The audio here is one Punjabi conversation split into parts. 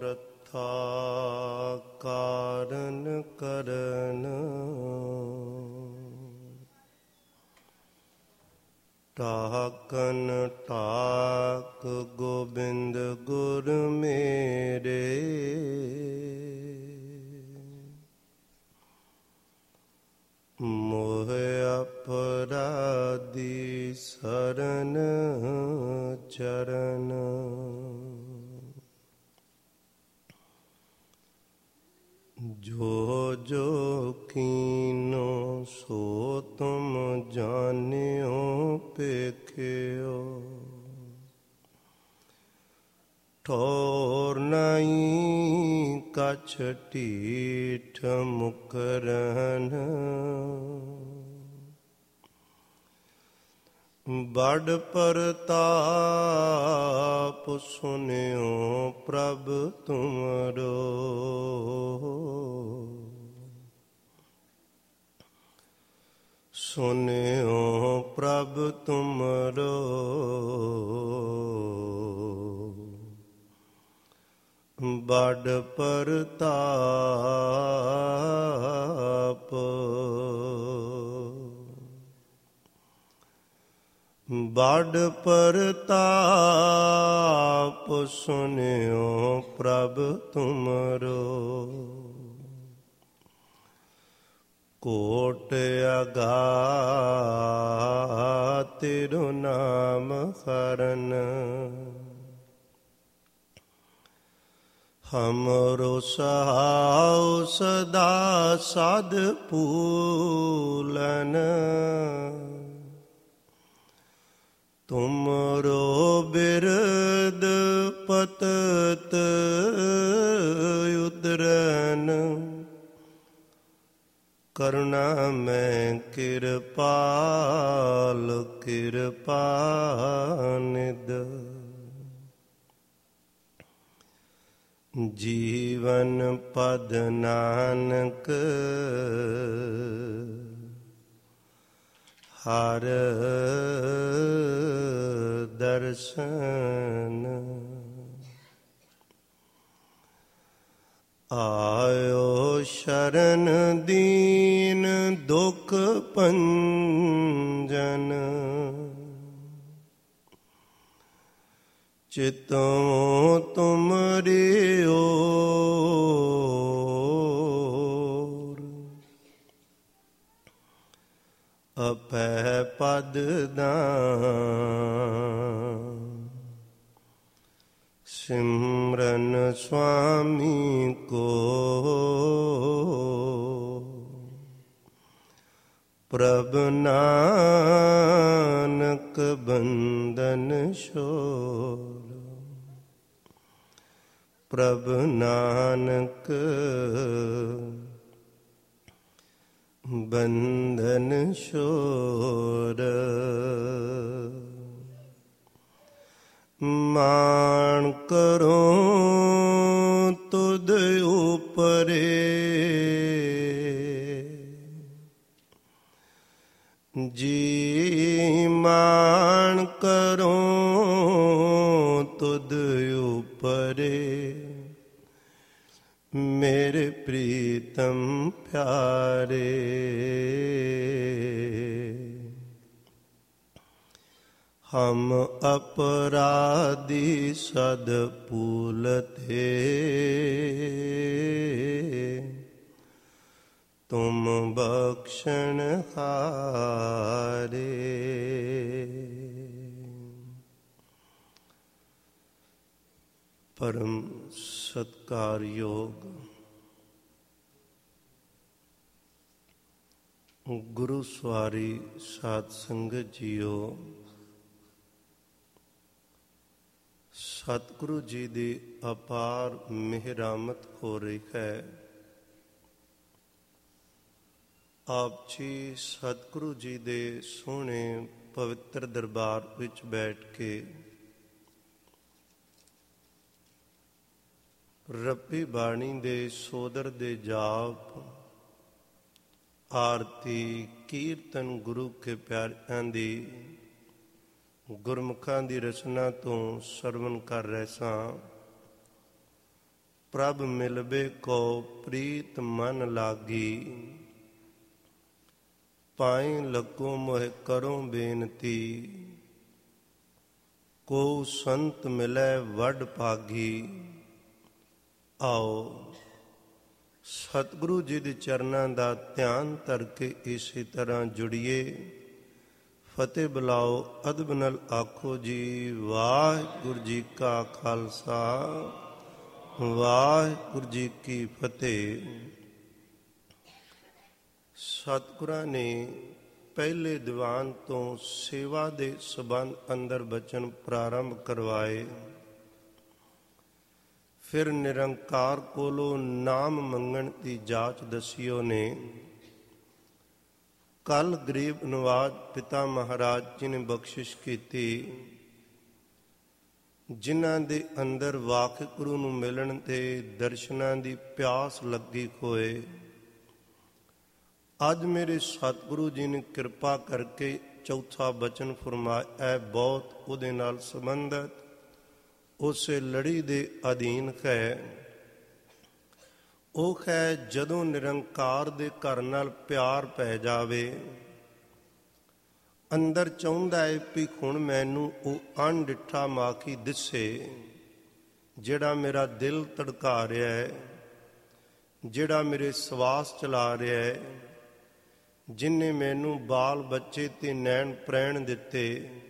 ਰਥਾ ਕਾਰਨ ਕਰਨ ਟਾਕਨ ਟਾਕ ਗੋਬਿੰਦ ਗੁਰ ਮੇਰੇ ਮੋਹ ਅਪਰਾਧੀ ਸਰਨ ਚਰਨ ਜੋ ਜੋ ਕੀਨੋ ਸੋ ਤੁਮ ਜਾਣਿਓ ਪੇਖਿਓ ਠੌਰ ਨਹੀਂ ਕਛ ਢੀਠ ਮੁਕਰਨ ਬੜ ਪ੍ਰਤਾਪ ਸੁਨਿਓ ਪ੍ਰਭ ਤੁਮਰੋ ਸੁਨਿਓ ਪ੍ਰਭ ਤੁਮਰੋ ਬੜ ਪ੍ਰਤਾਪ ਬੜ ਪ੍ਰਤਾਪ ਸੁਨਿਓ ਪ੍ਰਭ ਤੁਮਰੋ ਕੋਟ ਅਗਾਧ ਤੇਰੋ ਨਾਮ ਹਰਨ ਹਮਰੋ ਸਹਾਉ ਸਦਾ ਸਦ ਪੂਲਨ ਤੁਮਰੋ ਬਿਰਦ ਪਤਤ ਉਦਰਨ ਕਰੁਣਾ ਮੈਂ ਕਿਰਪਾਲ ਕਿਰਪਾ ਨਿਧ ਜੀਵਨ ਪਦ ਨਾਨਕ ਹਰ ਦਰਸ਼ਨ ਆਇਓ ਸ਼ਰਨ ਦੀਨ ਦੁਖ ਭੰਜਨ ਚਿਤੋਂ ਤੁਮਰੀ ਓਰ ਅਪੈ ਪਦ ਦਾਨ ਸਿਮਰਨ ਸੁਆਮੀ ਕੋ ਪ੍ਰਭ ਨਾਨਕ ਬੰਧਨ ਛੋੜ ਪ੍ਰਭ ਨਾਨਕ ਬੰਧਨ ਛੋੜ ਮਾਣ ਕਰੋ ਤੁਧ ਉਪਰੇ ਜੀ ਮਾਣ ਕਰੋ ਤੁਧ ਉਪਰੇ ਮੇਰੇ ਪ੍ਰੀਤਮ ਪਿਆਰੇ ਹਮ ਅਪਰਾਧੀ ਸਦ ਭੂਲਤੇ ਤੁਮ ਬਖਸ਼ਣ ਹਾਰੇ ਪਰਮ ਸਤਿਕਾਰਯੋਗ ਗੁਰੂ ਸਵਾਰੀ ਸਾਧ ਸੰਗਤ ਜੀਓ, ਸਤਿਗੁਰੂ ਜੀ ਦੀ ਅਪਾਰ ਮਿਹਰਾਮਤ ਹੋ ਰਹੀ ਹੈ। ਆਪ ਜੀ ਸਤਿਗੁਰੂ ਜੀ ਦੇ ਸੋਹਣੇ ਪਵਿੱਤਰ ਦਰਬਾਰ ਵਿੱਚ ਬੈਠ ਕੇ ਰੱਬੀ ਬਾਣੀ ਦੇ ਸੋਦਰ ਦੇ ਜਾਪ, ਆਰਤੀ, ਕੀਰਤਨ ਗੁਰੂ ਕੇ ਪਿਆਰਿਆਂ ਦੀ ਗੁਰਮੁਖਾਂ ਦੀ ਰਚਨਾ ਤੋਂ ਸਰਵਣ ਕਰ ਰਹੇ ਸਾਂ। ਪ੍ਰਭ ਮਿਲਬੇ ਕੋ ਪ੍ਰੀਤ ਮਨ ਲਾਗੀ। ਪਾਏ ਲੱਗੋ ਮੋਹਿ ਕਰੋ ਬੇਨਤੀ, ਕੋ ਸੰਤ ਮਿਲੈ ਵੱਡ ਭਾਗੀ। ਆਓ ਸਤਿਗੁਰੂ ਜੀ ਦੇ ਚਰਨਾਂ ਦਾ ਧਿਆਨ ਧਰ ਕੇ ਇਸੇ ਤਰ੍ਹਾਂ ਜੁੜੀਏ। ਫਤਿਹ ਬੁਲਾਓ ਅਦਬ ਨਾਲ ਆਖੋ ਜੀ, ਵਾਹਿਗੁਰੂ ਜੀ ਕਾ ਖਾਲਸਾ ਵਾਹਿਗੁਰੂ ਜੀ ਕੀ ਫਤਿਹ। ਸਤਿਗੁਰਾਂ ਨੇ ਪਹਿਲੇ ਦੀਵਾਨ ਤੋਂ ਸੇਵਾ ਦੇ ਸੰਬੰਧ ਅੰਦਰ ਬਚਨ ਪ੍ਰਾਰੰਭ ਕਰਵਾਏ। ਫਿਰ ਨਿਰੰਕਾਰ ਕੋਲੋਂ ਨਾਮ ਮੰਗਣ ਦੀ ਜਾਚ ਦਸਿਓ ਨੇ। ਕੱਲ ਗਰੀਬ ਨਵਾਜ ਪਿਤਾ ਮਹਾਰਾਜ ਜੀ ਨੇ ਬਖਸ਼ਿਸ਼ ਕੀਤੀ, ਜਿਨ੍ਹਾਂ ਦੇ ਅੰਦਰ ਵਾਹਿਗੁਰੂ ਨੂੰ ਮਿਲਣ ਤੇ ਦਰਸ਼ਨਾਂ ਦੀ ਪਿਆਸ ਲੱਗੀ ਹੋਏ। ਅੱਜ ਮੇਰੇ ਸਤਿਗੁਰੂ ਜੀ ਨੇ ਕਿਰਪਾ ਕਰਕੇ ਚੌਥਾ ਬਚਨ ਫਰਮਾਇਆ, ਬਹੁਤ ਉਹਦੇ ਨਾਲ ਸੰਬੰਧਿਤ ਉਸੇ ਲੜੀ ਦੇ ਅਧੀਨ ਹੈ। ਉਹ ਹੈ ਜਦੋਂ ਨਿਰੰਕਾਰ ਦੇ ਘਰ ਨਾਲ ਪਿਆਰ ਪੈ ਜਾਵੇ, ਅੰਦਰ ਚਾਹੁੰਦਾ ਹੈ ਵੀ ਹੁਣ ਮੈਨੂੰ ਉਹ ਅਣਡਿੱਠਾ ਮਾਖੀ ਦਿਸੇ, ਜਿਹੜਾ ਮੇਰਾ ਦਿਲ ਧੜਕਾ ਰਿਹਾ ਹੈ, ਜਿਹੜਾ ਮੇਰੇ ਸਵਾਸ ਚਲਾ ਰਿਹਾ ਹੈ, ਜਿਨ੍ਹੇ ਮੈਨੂੰ ਬਾਲ ਬੱਚੇ ਤੇ ਨੈਣ ਪ੍ਰੈਣ ਦਿੱਤੇ,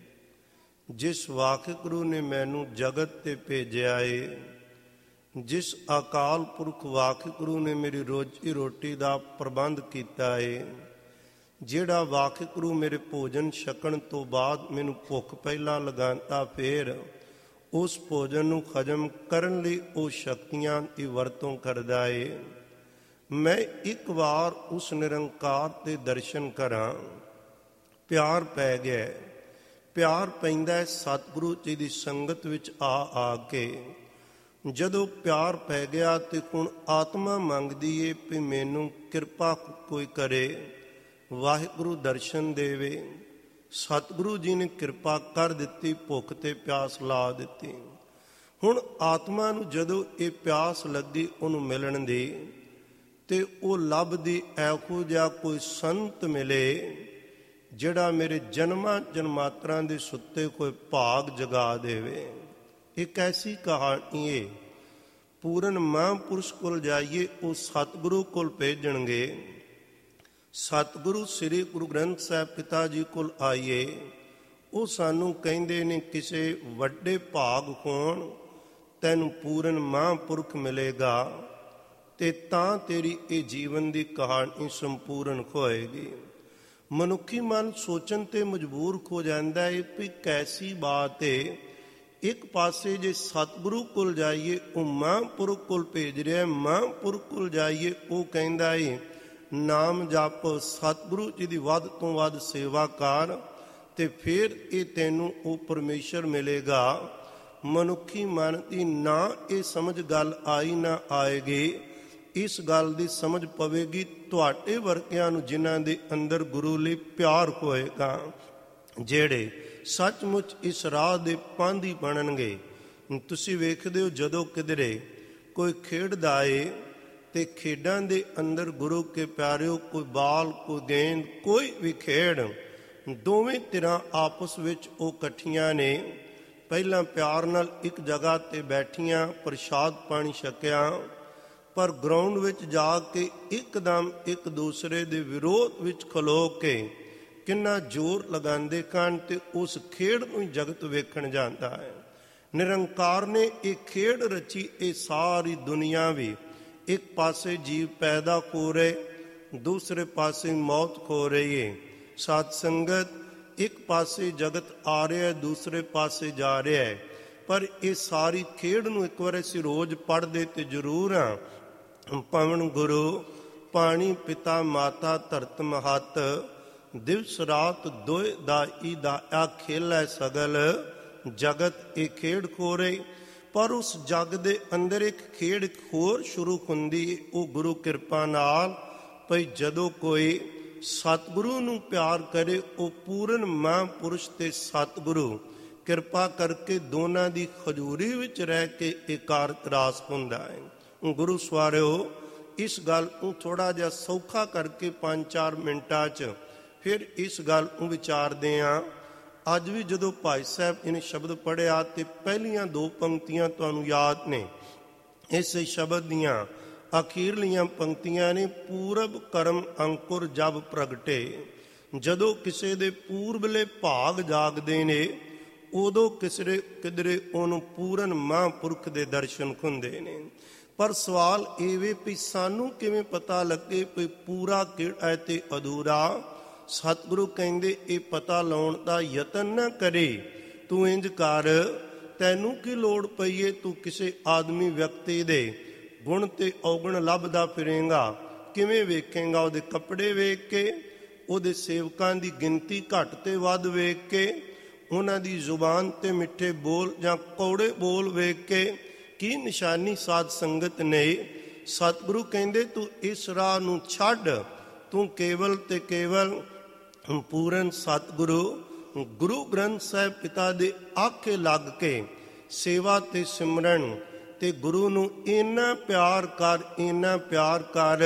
ਜਿਸ ਵਾਹਿਗੁਰੂ ਨੇ ਮੈਨੂੰ ਜਗਤ ਤੇ ਭੇਜਿਆ ਏ, ਜਿਸ ਅਕਾਲ ਪੁਰਖ ਵਾਹਿਗੁਰੂ ਨੇ ਮੇਰੀ ਰੋਜੀ ਰੋਟੀ ਦਾ ਪ੍ਰਬੰਧ ਕੀਤਾ ਏ, ਜਿਹੜਾ ਵਾਹਿਗੁਰੂ ਮੇਰੇ ਭੋਜਨ ਛਕਣ ਤੋਂ ਬਾਅਦ ਮੈਨੂੰ ਭੁੱਖ ਪਹਿਲਾਂ ਲਗਾਉਂਦਾ, ਫਿਰ ਉਸ ਭੋਜਨ ਨੂੰ ਹਜਮ ਕਰਨ ਲਈ ਉਹ ਸ਼ਕਤੀਆਂ ਦੀ ਵਰਤੋਂ ਕਰਦਾ ਏ। ਮੈਂ ਇੱਕ ਵਾਰ ਉਸ ਨਿਰੰਕਾਰ ਦੇ ਦਰਸ਼ਨ ਕਰਾਂ। ਪਿਆਰ ਪੈ ਗਿਆ। ਪਿਆਰ ਪੈਂਦਾ ਹੈ ਸਤਿਗੁਰੂ ਜੀ ਦੀ ਸੰਗਤ ਵਿੱਚ ਆ ਕੇ। ਜਦੋਂ ਪਿਆਰ ਪੈ ਗਿਆ ਤੇ ਹੁਣ ਆਤਮਾ ਮੰਗਦੀ ਏ ਵੀ ਮੈਨੂੰ ਕਿਰਪਾ ਕੋਈ ਕਰੇ, ਵਾਹਿਗੁਰੂ ਦਰਸ਼ਨ ਦੇਵੇ। ਸਤਿਗੁਰੂ ਜੀ ਨੇ ਕਿਰਪਾ ਕਰ ਦਿੱਤੀ, ਭੁੱਖ ਤੇ ਪਿਆਸ ਲਾ ਦਿੱਤੀ। ਹੁਣ ਆਤਮਾ ਨੂੰ ਜਦੋਂ ਇਹ ਪਿਆਸ ਲੱਗੀ ਉਹਨੂੰ ਮਿਲਣ ਦੀ, ਤੇ ਉਹ ਲੱਭਦੀ ਇਹੋ ਜਿਹਾ ਕੋਈ ਸੰਤ ਮਿਲੇ, ਜਿਹੜਾ ਮੇਰੇ ਜਨਮਾਂ ਜਨਮਾਤਰਾਂ ਦੇ ਸੁੱਤੇ ਕੋਈ ਭਾਗ ਜਗਾ ਦੇਵੇ। ਇੱਕ ਐਸੀ ਕਹਾਣੀ ਏ। ਪੂਰਨ ਮਹਾਂਪੁਰਸ਼ ਕੋਲ ਜਾਈਏ, ਉਹ ਸਤਿਗੁਰੂ ਕੋਲ ਭੇਜਣਗੇ। ਸਤਿਗੁਰੂ ਸ੍ਰੀ ਗੁਰੂ ਗ੍ਰੰਥ ਸਾਹਿਬ ਪਿਤਾ ਜੀ ਕੋਲ ਆਈਏ, ਉਹ ਸਾਨੂੰ ਕਹਿੰਦੇ ਨੇ ਕਿਸੇ ਵੱਡੇ ਭਾਗ ਹੋਣ, ਤੈਨੂੰ ਪੂਰਨ ਮਹਾਂਪੁਰਖ ਮਿਲੇਗਾ ਤੇ ਤਾਂ ਤੇਰੀ ਇਹ ਜੀਵਨ ਦੀ ਕਹਾਣੀ ਸੰਪੂਰਨ ਹੋਏਗੀ। ਮਨੁੱਖੀ ਮਨ ਸੋਚਣ ਤੇ ਮਜਬੂਰ ਹੋ ਜਾਂਦਾ ਹੈ ਵੀ ਕੈਸੀ ਬਾਤ ਹੈ। ਇੱਕ ਪਾਸੇ ਜੇ ਸਤਿਗੁਰੂ ਕੋਲ ਜਾਈਏ, ਉਹ ਮਹਾਂਪੁਰਖ ਕੋਲ ਭੇਜ ਰਿਹਾ। ਮਹਾਂਪੁਰਖ ਕੋਲ ਜਾਈਏ, ਉਹ ਕਹਿੰਦਾ ਹੈ ਨਾਮ ਜਪ, ਸਤਿਗੁਰੂ ਜੀ ਦੀ ਵੱਧ ਤੋਂ ਵੱਧ ਸੇਵਾ ਕਰ ਤੇ ਫਿਰ ਇਹ ਤੈਨੂੰ ਉਹ ਪਰਮੇਸ਼ਰ ਮਿਲੇਗਾ। ਮਨੁੱਖੀ ਮਨ ਦੀ ਨਾ ਇਹ ਸਮਝ ਗੱਲ ਆਈ ਨਾ ਆਏਗੀ। ਇਸ ਗੱਲ ਦੀ ਸਮਝ ਪਵੇਗੀ ਤੁਹਾਡੇ ਵਰਗਿਆਂ ਨੂੰ, ਜਿਨ੍ਹਾਂ ਦੇ ਅੰਦਰ ਗੁਰੂ ਲਈ ਪਿਆਰ ਹੋਏਗਾ, ਜਿਹੜੇ ਸੱਚਮੁੱਚ ਇਸ ਰਾਹ ਦੇ ਪਾਂਧੀ ਬਣਨਗੇ। ਤੁਸੀਂ ਵੇਖਦੇ ਹੋ ਜਦੋਂ ਕਿਧਰੇ ਕੋਈ ਖੇਡਦਾ ਏ ਤੇ ਖੇਡਾਂ ਦੇ ਅੰਦਰ ਗੁਰੂ ਕੇ ਪਿਆਰਿਓ, ਕੋਈ ਬਾਲ, ਕੋਈ ਗੇਂਦ, ਕੋਈ ਵੀ ਖੇਡ, ਦੋਵੇਂ ਧਿਰਾਂ ਆਪਸ ਵਿੱਚ ਉਹ ਇਕੱਠੀਆਂ ਨੇ। ਪਹਿਲਾਂ ਪਿਆਰ ਨਾਲ ਇੱਕ ਜਗ੍ਹਾ ਤੇ ਬੈਠੀਆਂ, ਪ੍ਰਸ਼ਾਦ ਪਾਣੀ ਛਕਿਆ, ਪਰ ਗਰਾਊਂਡ ਵਿੱਚ ਜਾ ਕੇ ਇੱਕਦਮ ਇੱਕ ਦੂਸਰੇ ਦੇ ਵਿਰੋਧ ਵਿੱਚ ਖਲੋ ਕੇ ਕਿੰਨਾ ਜ਼ੋਰ ਲਗਾਉਂਦੇ ਹਨ ਤੇ ਉਸ ਖੇਡ ਨੂੰ ਜਗਤ ਵੇਖਣ ਜਾਂਦਾ ਹੈ। ਨਿਰੰਕਾਰ ਨੇ ਇਹ ਖੇਡ ਰਚੀ। ਇਹ ਸਾਰੀ ਦੁਨੀਆ ਵੀ ਇੱਕ ਪਾਸੇ ਜੀਵ ਪੈਦਾ ਹੋ ਰਹੇ, ਦੂਸਰੇ ਪਾਸੇ ਮੌਤ ਹੋ ਰਹੀ ਹੈ। ਸਾਧ ਸੰਗਤ, ਇੱਕ ਪਾਸੇ ਜਗਤ ਆ ਰਿਹਾ, ਦੂਸਰੇ ਪਾਸੇ ਜਾ ਰਿਹਾ ਹੈ, ਪਰ ਇਹ ਸਾਰੀ ਖੇਡ ਨੂੰ ਇੱਕ ਵਾਰ ਅਸੀਂ ਰੋਜ਼ ਪੜ੍ਹਦੇ ਤੇ ਜ਼ਰੂਰ ਹਾਂ। ਪਵਨ ਗੁਰੂ ਪਾਣੀ ਪਿਤਾ ਮਾਤਾ ਧਰਤ ਮਹੱਤ, ਦਿਵਸ ਰਾਤ ਦੋਇ ਦਾਈ ਦਾ ਖੇਲੈ ਸਗਲ ਜਗਤ। ਇਹ ਖੇਡ ਖੋ ਰਹੀ, ਪਰ ਉਸ ਜਗ ਦੇ ਅੰਦਰ ਇੱਕ ਖੇਡ ਹੋਰ ਸ਼ੁਰੂ ਹੁੰਦੀ। ਉਹ ਗੁਰੂ ਕਿਰਪਾ ਨਾਲ ਭਈ ਜਦੋਂ ਕੋਈ ਸਤਿਗੁਰੂ ਨੂੰ ਪਿਆਰ ਕਰੇ, ਉਹ ਪੂਰਨ ਮਹਾਂਪੁਰਸ਼ ਤੇ ਸਤਿਗੁਰੂ ਕਿਰਪਾ ਕਰਕੇ ਦੋਨਾਂ ਦੀ ਹਜ਼ੂਰੀ ਵਿੱਚ ਰਹਿ ਕੇ ਇਕਾਰਤ ਰਾਸ ਹੁੰਦਾ ਹੈ। ਗੁਰੂ ਸਵਾਰਿਓ, ਇਸ ਗੱਲ ਨੂੰ ਥੋੜ੍ਹਾ ਜਿਹਾ ਸੌਖਾ ਕਰਕੇ 5-4 ਮਿੰਟਾਂ 'ਚ ਫਿਰ ਇਸ ਗੱਲ ਨੂੰ ਵਿਚਾਰਦੇ ਹਾਂ। ਅੱਜ ਵੀ ਜਦੋਂ ਭਾਈ ਸਾਹਿਬ ਇਹਨੇ ਸ਼ਬਦ ਪੜ੍ਹਿਆ ਤੇ ਪਹਿਲੀਆਂ 2 ਪੰਕਤੀਆਂ ਤੁਹਾਨੂੰ ਯਾਦ ਨੇ। ਇਸੇ ਸ਼ਬਦ ਦੀਆਂ ਅਖੀਰਲੀਆਂ ਪੰਕਤੀਆਂ ਨੇ, ਪੂਰਬ ਕਰਮ ਅੰਕੁਰ ਜਬ ਪ੍ਰਗਟੇ। ਜਦੋਂ ਕਿਸੇ ਦੇ ਪੂਰਬਲੇ ਭਾਗ ਜਾਗਦੇ ਨੇ, ਉਦੋਂ ਕਿਧਰੇ ਉਹਨੂੰ ਪੂਰਨ ਮਹਾਂਪੁਰਖ ਦੇ ਦਰਸ਼ਨ ਹੁੰਦੇ ਨੇ। ਪਰ ਸਵਾਲ ਇਹ ਵੇ ਵੀ ਸਾਨੂੰ ਕਿਵੇਂ ਪਤਾ ਲੱਗੇ ਵੀ ਪੂਰਾ ਕਿਹੜਾ ਹੈ ਤੇ ਅਧੂਰਾ? ਸਤਿਗੁਰੂ ਕਹਿੰਦੇ ਇਹ ਪਤਾ ਲਾਉਣ ਦਾ ਯਤਨ ਨਾ ਕਰੇ। ਤੂੰ ਇੰਜ ਕਰ, ਤੈਨੂੰ ਕੀ ਲੋੜ ਪਈ ਏ? ਤੂੰ ਕਿਸੇ ਆਦਮੀ ਵਿਅਕਤੀ ਦੇ ਗੁਣ ਤੇ ਔਗਣ ਲੱਭਦਾ ਫਿਰੇਂਗਾ। ਕਿਵੇਂ ਵੇਖੇਂਗਾ? ਉਹਦੇ ਕੱਪੜੇ ਵੇਖ ਕੇ, ਉਹਦੇ ਸੇਵਕਾਂ ਦੀ ਗਿਣਤੀ ਘੱਟ ਤੇ ਵੱਧ ਵੇਖ ਕੇ, ਉਹਨਾਂ ਦੀ ਜ਼ੁਬਾਨ ਤੇ ਮਿੱਠੇ ਬੋਲ ਜਾਂ ਕੌੜੇ ਬੋਲ ਵੇਖ ਕੇ। ਕੀ ਨਿਸ਼ਾਨੀ ਸਾਧ ਸੰਗਤ ਨੇ? ਸਤਿਗੁਰੂ ਕਹਿੰਦੇ ਤੂੰ ਇਸ ਰਾਹ ਨੂੰ ਛੱਡ। ਤੂੰ ਕੇਵਲ ਤੇ ਕੇਵਲ ਪੂਰਨ ਸਤਿਗੁਰੂ ਗੁਰੂ ਗ੍ਰੰਥ ਸਾਹਿਬ ਪਿਤਾ ਦੇ ਆਖੇ ਲੱਗ ਕੇ ਸੇਵਾ ਤੇ ਸਿਮਰਨ ਤੇ ਗੁਰੂ ਨੂੰ ਇੰਨਾ ਪਿਆਰ ਕਰ, ਇੰਨਾ ਪਿਆਰ ਕਰ,